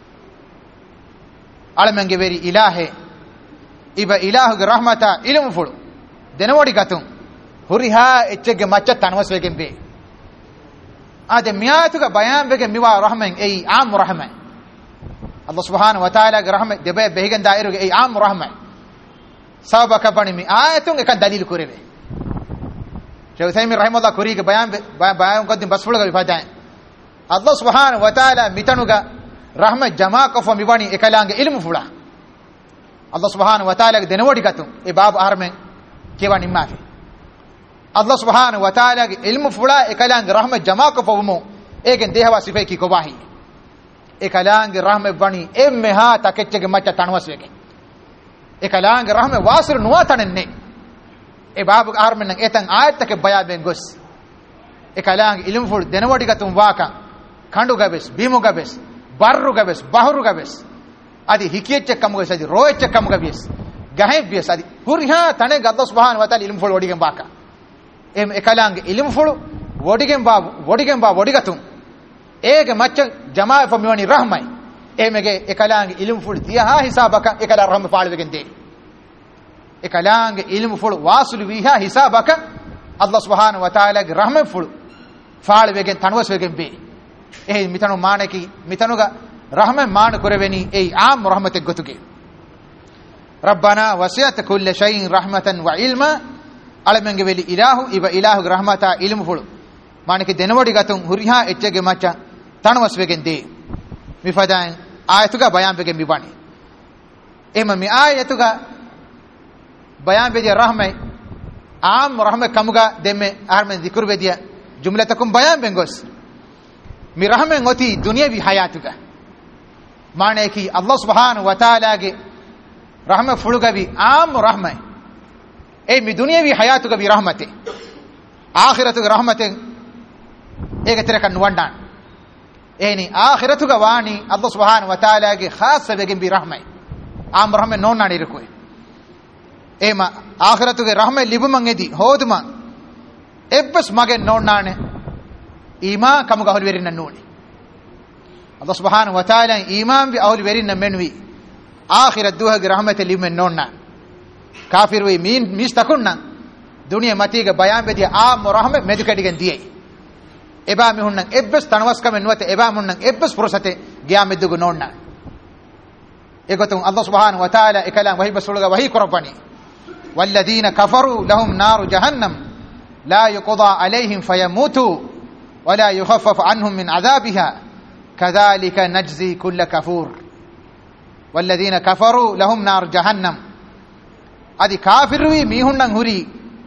Speaker 1: alamenge veri ilahe iba ilahu ga rahmata ilmu fulu denawadi gatun huriha echege macca tanwas wegen be ade miyatu ga bayan bege miwa rahman ei am rahman Allah subhanahu wa ta'ala ga rahmat debe behigan dairu ge ei am rahman sabaka bani mi ayatun ekan dalil kurebe Shaykh Uthaymeen rahimahullah kuri ge bayan qadim basfulu ga fadan Allah subhanahu wa ta'ala mitanuga rahmat jama ko fo mi bani ekalange ilmu fula Allah subhanahu wa ta'ala ge denawadi gatun e bab armen kewani mafi Allah subhanahu wa ta'ala ge ilmu fula ekalange rahmat jama ko fo mo egen dehawa sifai ki ko bahi ekalange rahmat bani emme ha takechge macha tanwas wege ekalange rahmat wasir nuwa tanenne e babu armen nan etan ayat take bayaben gos ekalange ilmu ful denawadi gatun waka kandu gabes bimu gabes barru gabes bahru gabes adi hikiyech kam gabes adi roech kam gabes gahe bies adi huriha tane Allah subhanahu wa ta'ala ilmu ful wodigen baka em ekalange ilmu ful wodigen ba wodigatun ege macca jamaa fo miwani rahmai emege ekalange ilmu ful tiya ha hisabaka ekala rahma faalwegen de ekalange ilmu ful wasul wiha hisabaka Allah subhanahu wa ta'ala ge rahma ful faalwegen tanwas wegen be mitanu maaneki mitanuga rahma maan kureveni ei am rahmate gotuge rabbana wasiyat kull shay'in rahmatan wa ilma alamenge veli ilahu iba ilahu rahmata ilmu fulu maaneki denawadi gatun huriha echege macha tanwas wegen de mi fadan ayatuga bayan begen mi bani ema mi ayatuga bayan bege rahmai am rahma kamuga demme armen zikr bediya jumlatakum bayan bengos mi rahmen ngoti dunyavi hayatuga maane ki Allah subhanahu wa ta'ala ge rahma fulugavi am rahma e mi dunyavi hayatuga bi rahmate akhiratuga rahmaten ege tereka nuwandan eni akhiratuga wani Allah subhanahu wa ta'ala ge khassa begen bi rahma am rahma nonna nirku ema akhiratuga rahma libuman edi hoduma ebbas mage nonnane iman kamuga hol werinna nuni Allah subhanahu wa ta'ala iman bi awli werinna menwi akhirat duha ge rahmat limen nonna kafir we min mistakunna duniya matiga bayan bedi am rahmat medukadigen diye eba mi hunnan ebbes tanwas kamen nuwate eba munnan ebbes prosate giyamedugo nonna egotun Allah subhanahu wa ta'ala ekalam wahi basuluga wahi korabani walladhina kafaru lahum naru jahannam la yuqda alaihim fayamutu ولا يخفف عنهم من عذابها كذلك نجزي كل كفور والذين كفروا لهم نار جهنم ادي كافر وي ميهنن هوري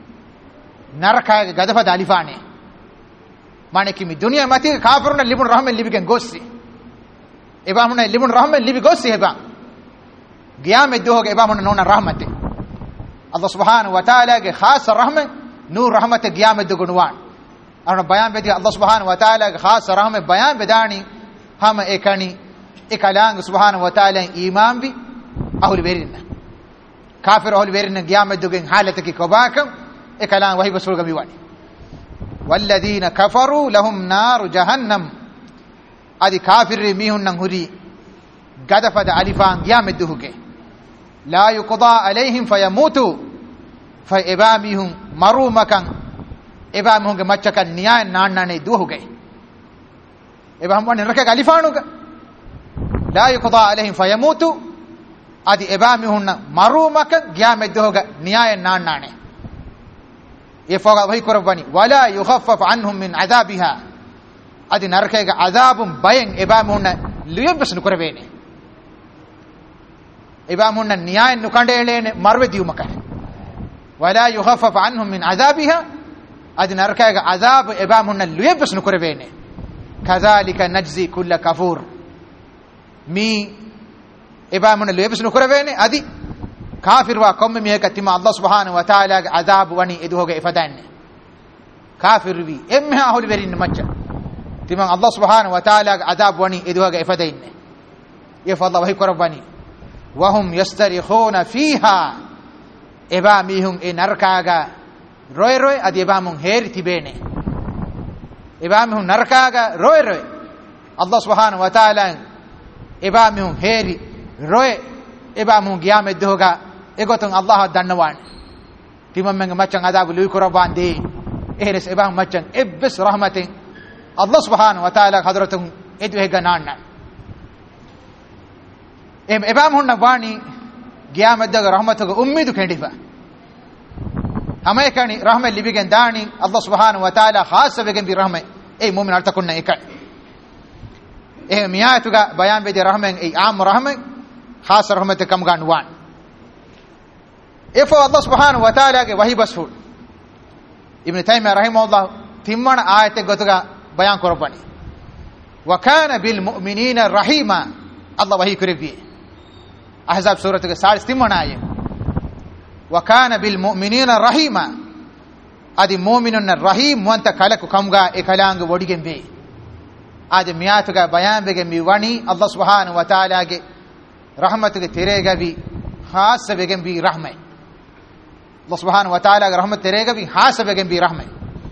Speaker 1: نركا گدف دالفاني مانكي مي دنيا متي كافرون لبن رحمن لبيگن گوسي ابامن لبن رحمن لبي گوسي ابا قيام الدوه ابامن نون رحمته الله سبحانه وتعالى خاص رحمه نور رحمته قيام الدغنوان أنا بيان بدي الله سبحانه وتعالى خاص رحمة بيان بداني هم إكاني إكلام سبحانه وتعالى إيمان بي أهل بيرنا كافر أهل بيرنا قيام الدين حالتك كباكم إكلام وهي بسرقة بيواني والذين كفروا لهم نار جهنم أدي كافر ميهن نهري قد فد ألفان قيام الدهوك لا يقضى عليهم فيموتوا فإبامهم مروا مكان eba mohge macchaka niya naannane duhuge eba hamwane raka galifanuga la yuqda alaihim fayamutu adi eba mihunna marumaka giyame duhuga niya naannane efoga wahi korabani wala yukhaffaf anhum min adabiha adi narkega adabum bayen eba mihunna liyebes nukorabene eba mihunna niya nukandeleene marwe diumaka wala yukhaffaf anhum min adabiha adi narkaga azab ebamuna luyebes nukurevene kadhalika najzi kull kafur mi ebamun lebes nukuravene adi kafirwa komme miheka tima Allah subhanahu wa ta'ala ge azab wani eduhoge ifadanne kafirwi emme ahuli verin macca tima Allah subhanahu wa ta'ala ge azab wani eduhoge ifadainne yefalla wahi korabani wahum yastarikhuna fiha ebamihum e narkaga roy adi ebamun heri tibene ebamihum narkaga roy Allah subhanahu wa ta'ala ebamihum heri roy ebamihum qiyamah doga egoton Allah dannawan timam men maccan adabu lui korabande ehres ebam maccan ebbes rahmatin Allah subhanahu wa ta'ala hadratum edu hega nanna ebam hunna wani qiyamah doga rahmatuga ummidu kendifa amayekani rahmat libigen dani Allah subhanahu wa ta'ala khasabegen bi rahmat ei mu'min artakunna ekal miyatuga bayan be de rahman ei am rahman khas rahmat kam ganwan ifo Allah subhanahu wa ta'ala ge wahi basful ibn taymiyah rahimahullah timmana ayate gotuga bayan korobani wa kana bil mu'minina rahima Allah wahi kurebi ahzab surah ge 40 timmana ayat wa kana bil mu'minina rahima adi mu'minun rahim wanta kalaku kamga ekalang wodigen be adi miyatuga bayan bege mi wani Allah subhanahu wa ta'ala ge rahmatuge terega bi khas begen bi rahmah Allah subhanahu wa ta'ala ge rahmat terega bi khas begen bi rahmah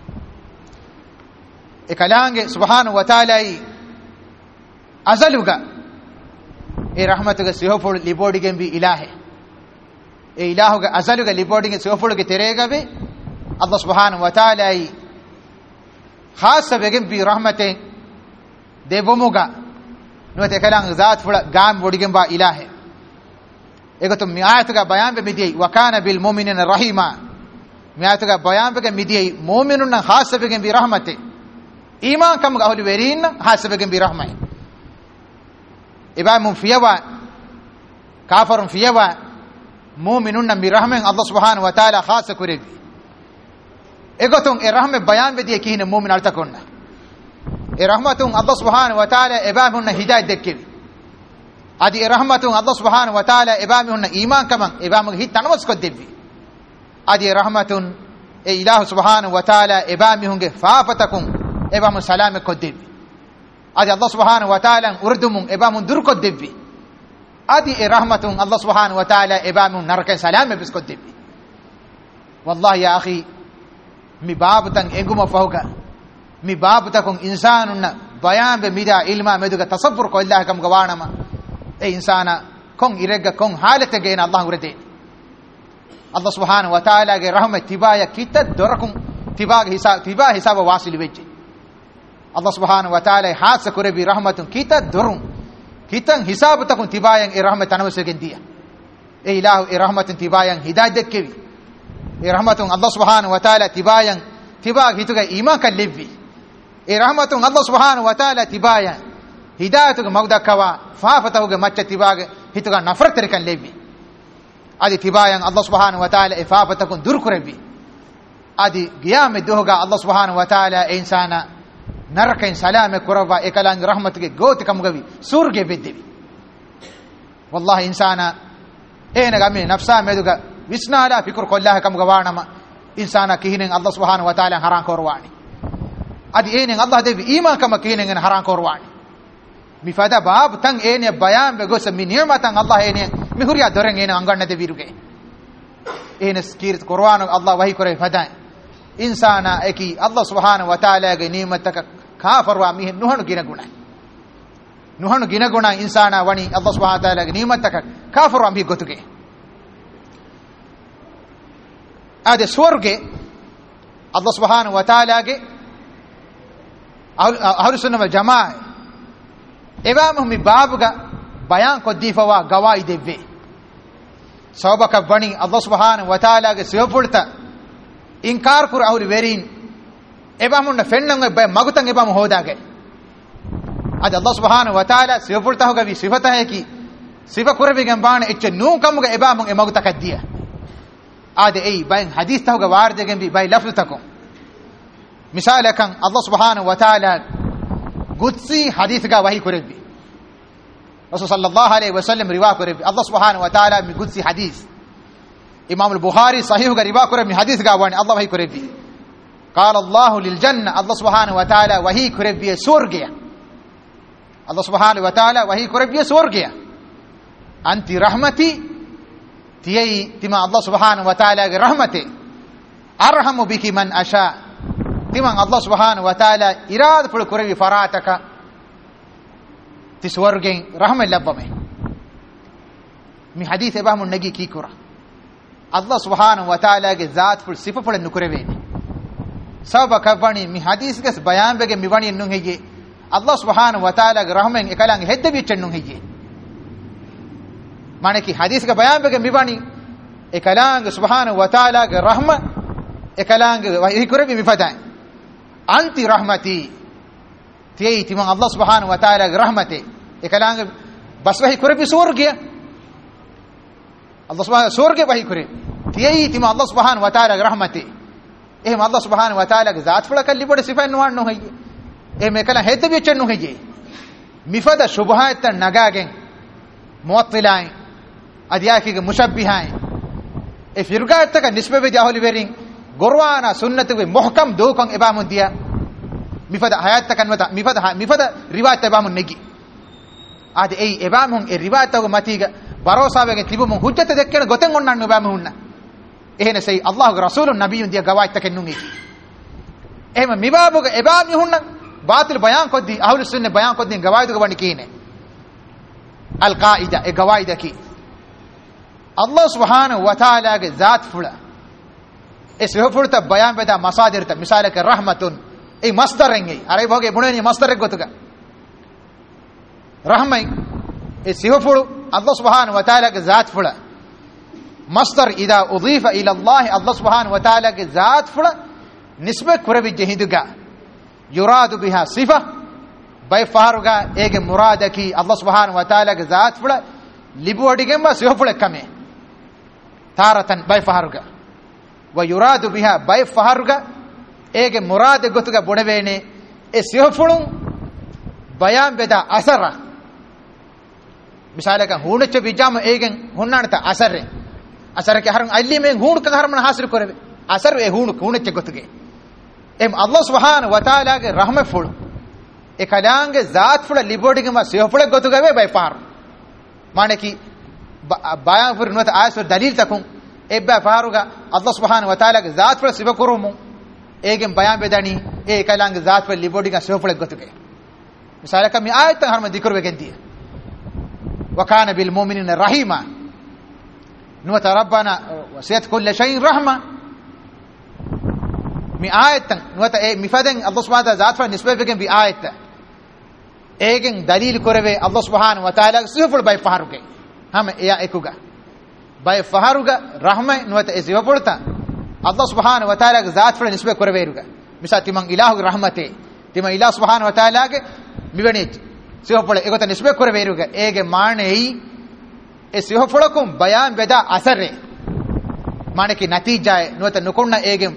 Speaker 1: ekalang subhanahu wa ta'ala azaluga e rahmatuge sihoful libodigen bi ilahe e ilahuga azaluga libodigen sihofuluge terega bi Allah subhanahu wa ta'ala khas begen bi rahmate devomuga note kalang zat fula gam wodigen ba ilahe egotum mi ayatuga bayan be midiyai wa kana bil mu'minina rahima mi ayatuga bayan be midiyai mu'minun khasabegen bi rahmate iman kam ga holi verin khasabegen bi rahmai ibam fiyawa kafirun fiyawa mu'minun bi rahman Allah subhanahu wa ta'ala khas kurebi egotum e rahme bayan be diye kihine mu'min altakonna rahmatun Allah subhanahu wa ta'ala ebamihunna hidayat dekkevi adi rahmatun Allah subhanahu wa ta'ala ebamihunna iman kaman ebamu hit tanawas koddevi adi rahmatun e ilahu subhanahu wa ta'ala ebamihunge faafatakun ebamu salame koddevi adi Allah subhanahu wa ta'ala urdumun ebamu dur koddevi adi rahmatun Allah subhanahu wa ta'ala ebamu narke salame bis koddevi wallahi ya akhi mi babutan enguma fahuka mi babutakon insanunna bayan be mida ilma meduga tasabbur ko Allah kam gawanama e insana kon irega kon halate geena Allah urete Allah subhanahu wa ta'ala ge rahmat tibaya kita dorakun tiba hisab wasil wejje Allah subhanahu wa ta'ala hasa kore bi rahmatun kita dorun kitan hisab takun tibayan e rahmat tanawse gendiya e ilahu e rahmatun tibayan hidayat dekkevi e rahmatun Allah subhanahu wa ta'ala tibayan tiba hituga iman kallevi e rahmatun Allah subhanahu wa ta'ala tibaya hidayatuge magdakawa faafatahuge macca tibage hituga nafrat terikan levi adi tibayan Allah subhanahu wa ta'ala e faafatakun dur kurebi adi qiyamah doga Allah subhanahu wa ta'ala insana narkain salame kuraba e kalang rahmatuge goti kamgavi surge beddevi wallahi insana ena game nafsa meduga visnala fikr kollah kamgawanama insana kihinen Allah subhanahu wa ta'ala haran korwani adi enen Allah devi iman kama kinen haran korwani mi fada bab tang ene bayan be gos mi ni'matan Allah ene mi huriya doren ene anganna de viruge ene skirt qur'an Allah wahi kore fada insana eki Allah subhanahu wa ta'ala ge ni'mataka kafir wa mi nuhanu gina guna insana wani Allah subhanahu wa ta'ala ge ni'mataka kafir wa mi gotuge ade swarge Allah subhanahu wa ta'ala ge ahlu sunna wal jamaa evamu mi babuga bayan ko difawa gawai devve sabaka bani Allah subhanahu wa ta'ala ge sewpulta inkar kur ahli verin evamu na fennange bay magutan evamu hodage ad Allah subhanahu wa ta'ala sewpulta hoga vi sifata hai ki sifa kurbi gambane ecche nu kamuga evamu e maguta kaddiya ade ei bayin hadith ta hoga warde gembi bay lafzu takum misalakan Allah subhanahu wa ta'ala gutsi hadith ga wahi kurebi rasul sallallahu alaihi wasallam riwa kore Allah subhanahu wa ta'ala mi qudsi hadith imam al-bukhari sahih ga riwa kore mi hadith ga wani Allah wahi kore bi qala Allah lil janna Allah subhanahu wa ta'ala wahi kore bi surgiya Allah subhanahu wa ta'ala wahi kore bi surgiya anti rahmati tiyai tima Allah subhanahu wa ta'ala ga rahmati arhamu biki man asha timan Allah subhanahu wa ta'ala irad pul kore bi farataka ti swargen rahma labbame mi hadith e bahmun nagi ki kura Allah subhanahu wa ta'ala ge zat pul sifa pul nukureve sababa kabani mi hadith ge bayan bege mi bani nun heye Allah subhanahu wa ta'ala ge rahmen ekalang hedde bichen nun heye mane ki hadith ge bayan bege mi bani ekalang subhanahu wa ta'ala ge rahma ekalang wahi kurebe mi fadan anti rahmati tiyai timan Allah subhanahu wa ta'ala ge rahmate ekalang bas wahi kurebe surgiya Allah subhanahu surge wahi kure tiyai timan Allah subhanahu wa ta'ala ge rahmate ehma Allah subhanahu wa ta'ala ge zat fula kalli bode sifa nuwan no hayye ehme kala hedde bichen no hayye mifada shubhat nagagen muattilain adiyaki ge mushabbihain e firqat ka nisbe be jaholi verin gorwana sunnatu ge muhkam dokon ebamun dia mifada hayat kan mata mifada riwayat ebamun negi ade ei ebamun e riwayat ge matiga barosaawege tibumun hujjata dekkena goten onnannu ebamun hunna ehne sei Allah ge rasulun nabiyun dia gawayt takennun eki ehma mibabuge ebami hunna batil bayan koddi ahlus sunna bayan koddi gawaydu ge bani kine al qaida e gawayda ki Allah subhanahu wa ta'ala ge zat fula es furta bayan beda masadir ta misale ke rahmatun ei masdar engi are bhoge buneni masdar ek gotuga rahmai e sifulu Allah subhanahu wa ta'ala ke zat fula masdar ida udifa ila Allah subhanahu wa ta'ala ke zat fula nisbe kurabi jehiduga yuradu biha sifa bay faruga ege muradaki Allah subhanahu wa ta'ala ke zat fula libudige ma sifulu kame taratan bay faruga wa yuradu biha bay faruga ege murad gotuga bonevene e sifulu bayan beda asara misale ka hunche bijam egen hunnanata asar ke haran alli men hun ka haran hasil korebe asar e hunche gotuge em Allah subhanahu wa ta'ala ge rahme ful e kalange zat ful libodige ma seful gotuge be bay par mane ki bayan fur nota asur dalil takun ebba faruga Allah subhanahu wa ta'ala ge zat ful siba kurumu egen bayan bedani e kalange zat ful libodige seful gotuge misale ka mi ayat haran dikru begenti وكان بالمؤمنين رحيما نوت ربنا وسيت كل شيء رحمه مي آيت نوت مفدن الله سبحانه وتعالى ذات فنسبه بكم بآيت ايگن دليل كوربه الله سبحانه وتعالى سيفل باي فهرگه هم يا اكوگا باي فهرگه رحمه نوت اسيفلتا الله سبحانه وتعالى ذات فنسبه كوربه رگه مثال تمن اله رحمته تمن اله سبحانه وتعالى ميونيت sihopole egota nisbe kore veruga ege maanei e sihopolakum bayan beda asare maane ki natija nuata nukonna ege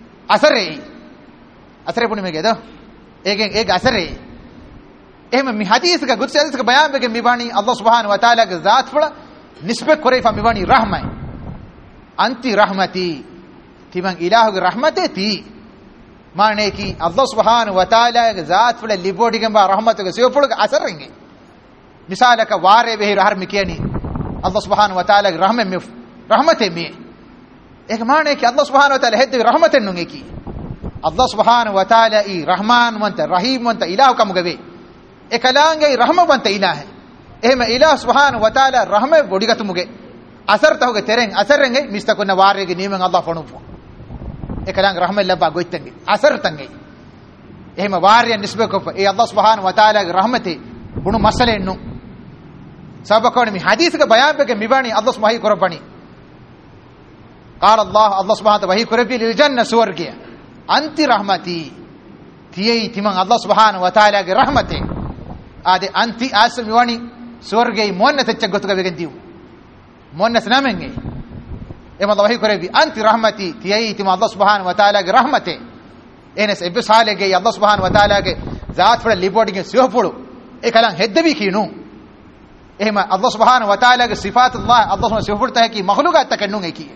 Speaker 1: asare puni mege do ege asare ehme mi hadith ka gutse hadith ka bayan bege mibani Allah subhanahu wa ta'ala ge zat fola nisbe kore fa mibani rahmai anti rahmati timan ilahu ge rahmate ti माने की अल्लाह सुब्हानहु व तआला के जात फले लिबोडी के बा रहमत के सेपुल के असर रहेंगे मिसाल का वारे वे हर मिकेनी अल्लाह सुब्हानहु व तआला के रहमत में एक माने की अल्लाह सुब्हानहु व तआला हेद रहमत नुंगे की अल्लाह सुब्हानहु व तआला ई रहमान वंत रहीम वंत इलाह का मुगवे एकलांगे रहम वंत इलाह है एमे इलाह सुब्हानहु व तआला रहमे बोडी का तुमुगे असर तहोगे तेरेंग असर रहेंगे मिस्तको न वारे के नीमंग अल्लाह फणु ekalang rahmat labba goittangi asar tangi ehma wariya nisbe ko e Allah subhanahu wa ta'ala ge rahmati bunu masale ennu sabakone mi hadith ge bayan be ge mibani Allah subhanahu korabani qala Allah subhanahu wa ta'ala korabi lil janna suwargiya anti rahmati tiyai timan Allah subhanahu wa ta'ala ge rahmati ade anti asal miwani suwargei monna teccha gotuga begentiu monna sanamenge ema Allah korebi anti rahmati tiyai tim Allah subhanahu wa ta'ala ge rahmate enes ebbe sale ge Allah subhanahu wa ta'ala ge zat fara libodi ge sihopulu e kalan heddebi kinu එහෙම අල්ලාහ් සුබ්හානහු වතාලාගේ සිෆාතුල්ලාහ් අල්ලාහ් සුබ්හානහු සිෆුල්ත හැකි මඛලුකාත් තකන්නුන් එකී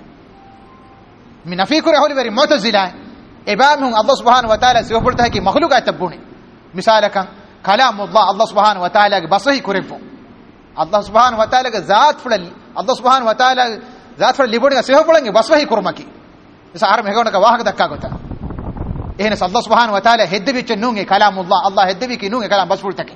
Speaker 1: මි නෆී කුර හොලි වෙරි මුතසිලා එබාමුන් අල්ලාහ් සුබ්හානහු වතාලා සිෆුල්ත හැකි මඛලුකාත් තබුනි මිසාලකන් කලාමුල්ලාහ් අල්ලාහ් සුබ්හානහු වතාලාගේ බසහි කුරෙපු අල්ලාහ් සුබ්හානහු වතාලාගේ ذات ෆුල අල්ලාහ් සුබ්හානහු වතාලාගේ ذات ෆුල ලිබුණිගේ සිෆුලන්ගේ බසහි කුරමකි ඉසාර මෙගොනක වාහක දක්කා ගොත එහෙනස අල්ලාහ් සුබ්හානහු වතාලා හෙද්දවිච්ච නුන්ගේ කලාමුල්ලාහ් අල්ලාහ් හෙද්දවිකි නුන්ගේ කලාම් බස්ෆුල් තකේ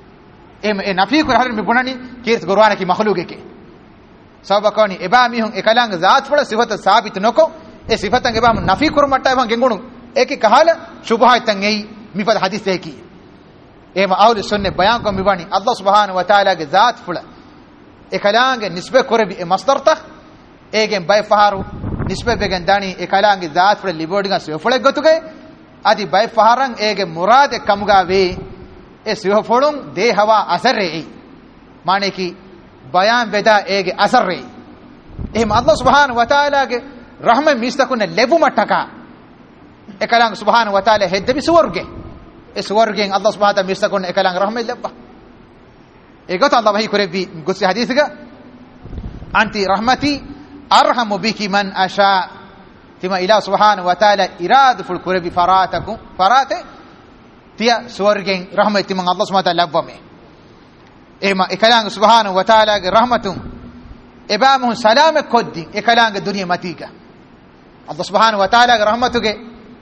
Speaker 1: e nafi ko hadir mi bunani kirs gorwana ki makhluqe ke sababa koni eba mi hun ekalang zaat pula sifata sabit noko e sifatan eba mun nafi kurmatta eban gengunu eki kahala shubhatan ei mi pad hadis eki ema awli sunne bayan ko mi bani allah subhanahu wa taala ge zaat pula ekalang nisbe korebi e masdarta egen bay faharu nisbe begen dani ekalang zaat pula libodinga se fule gotuge adi bay faharan ege murad kamuga ve e siho folun de hawa asarre mane ki bayan beda ege asarre ehma allah subhanahu wa taala ge rahma mistakun lebu mataka ekalang subhanahu wa taala hedbi suwarge e suwargen allah subhanahu wa taala mistakun ekalang rahma lebba egot allah wahi kurebi gusi hadith ga anti rahmati arhamu biki man asha tima ila subhanahu wa taala irad ful kurebi faratakum farate tiya suwargen rahmati man allah subhanahu wa taala labbame ema ekalang subhanahu wa taala ge rahmatun ebamu salame koddi ekalang duniya matiga allah subhanahu wa taala ge rahmatuge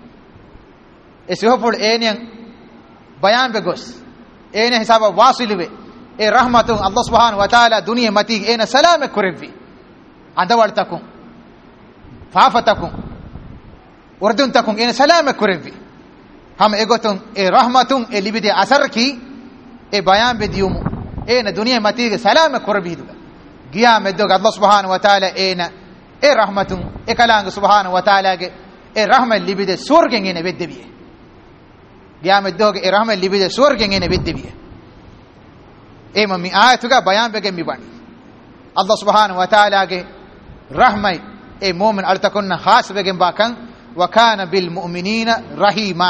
Speaker 1: esihopul enien bayan be gos ene hisaba wasilwe e rahmatun allah subhanahu wa taala duniya matiga ena salame kurevi andawaltakum faafatakum urduntakum ena salame kurevi ham egotun e rahmatun e libide asarki e bayan be diumu ena duniya matige salama kurbidu giya meddo allah subhanahu wa taala ena e rahmatun e kalang subhanahu wa taala ge e rahmat libide surgen ene beddebiye giya meddo ge e rahmat libide surgen ene beddebiye e mami ayatuga bayan be ge mi bani allah subhanahu wa taala ge rahmai e mu'min altakunna khas be ge bakan wa kana bil mu'minina rahima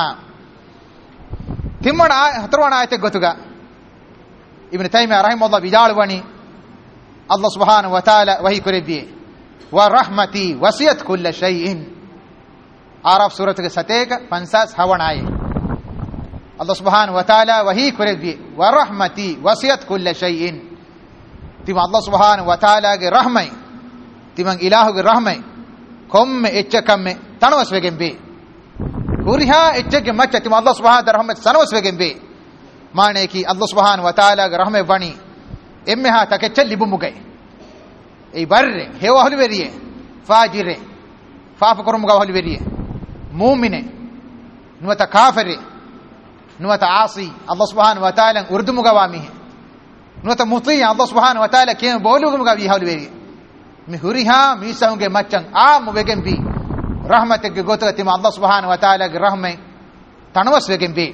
Speaker 1: timmana hatarwana ayate gotuga ibn taymiyyah rahimahullah bidalwani allah subhanahu wa ta'ala wahi kurebiye wa rahmati wasiyat kull shay'in araf surat ke sateka 50 hawanaye allah subhanahu wa ta'ala wahi kurebiye wa rahmati wasiyat kull shay'in tim allah subhanahu wa ta'ala ge rahmai timang ilahu ge rahmai komme echchakamme tanwas wegembe kuriha echchake macha tim allah subhanahu wa ta'ala rahmat sanwas wegembe mane ki allah subhanahu wa ta'ala ge rahme bani emme ha takechal libumugai ei barre hewa holveriye fajire faaf kurumuga holveriye mu'mine nuwata kafire nuwata asi allah subhanahu wa ta'ala urdumuga wami nuwata muti allah subhanahu wa ta'ala ke bolugumuga wi holveriye mi huriha mi saunge machan a mu wegembi rahmatek ge gotga tim allah subhanahu wa ta'ala ge rahme tanwas wegembi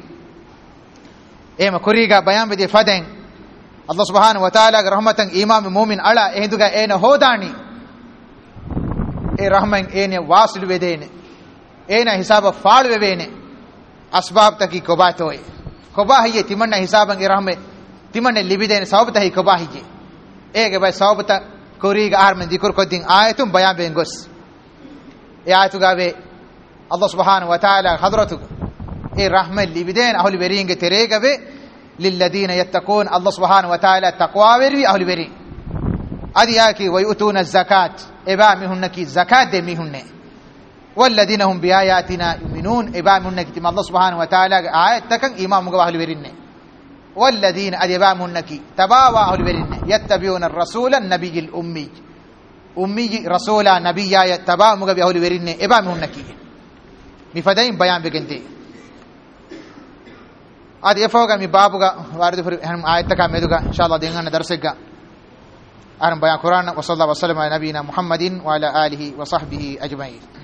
Speaker 1: ema kuriga bayan be de faden allah subhanahu wa ta'ala ge rahmatan imam mu'min ala ehinduga ena hodani e rahman ene wasil wedene ena hisaba faal wevene asbab taki kobatoy kobahiye timanna hisaban e rahme timanne libidene sawbatahi kobahiye ege bay sawbata kuriga armen dikur kodin ayatum bayan ben gos e ayatuga be allah subhanahu wa ta'ala hadratu e rahman libiden ahli beringe terega be للذين يتقون الله سبحانه وتعالى تقوى وري اهل بري ادياكي ويؤتون الزكاه ابامهنكي زكاه دمهن والذين هم باياتنا يؤمنون ابامهنكي تم الله سبحانه وتعالى ايات تكن امام مغ اهل برين والذين ادبامهنكي تباوا اهل برين يتبعون الرسول النبي الامي امي رسول نبي يتبع مغ اهل برين ابامهنكي مفدين بيان بگنتي adi efoga mi babuga wardu fur han ayataka meduga inshallah denganna darsega aran bayan qur'an wa sallallahu alaihi wa sallam ala nabiyina muhammadin wa ala alihi wa sahbihi ajma'in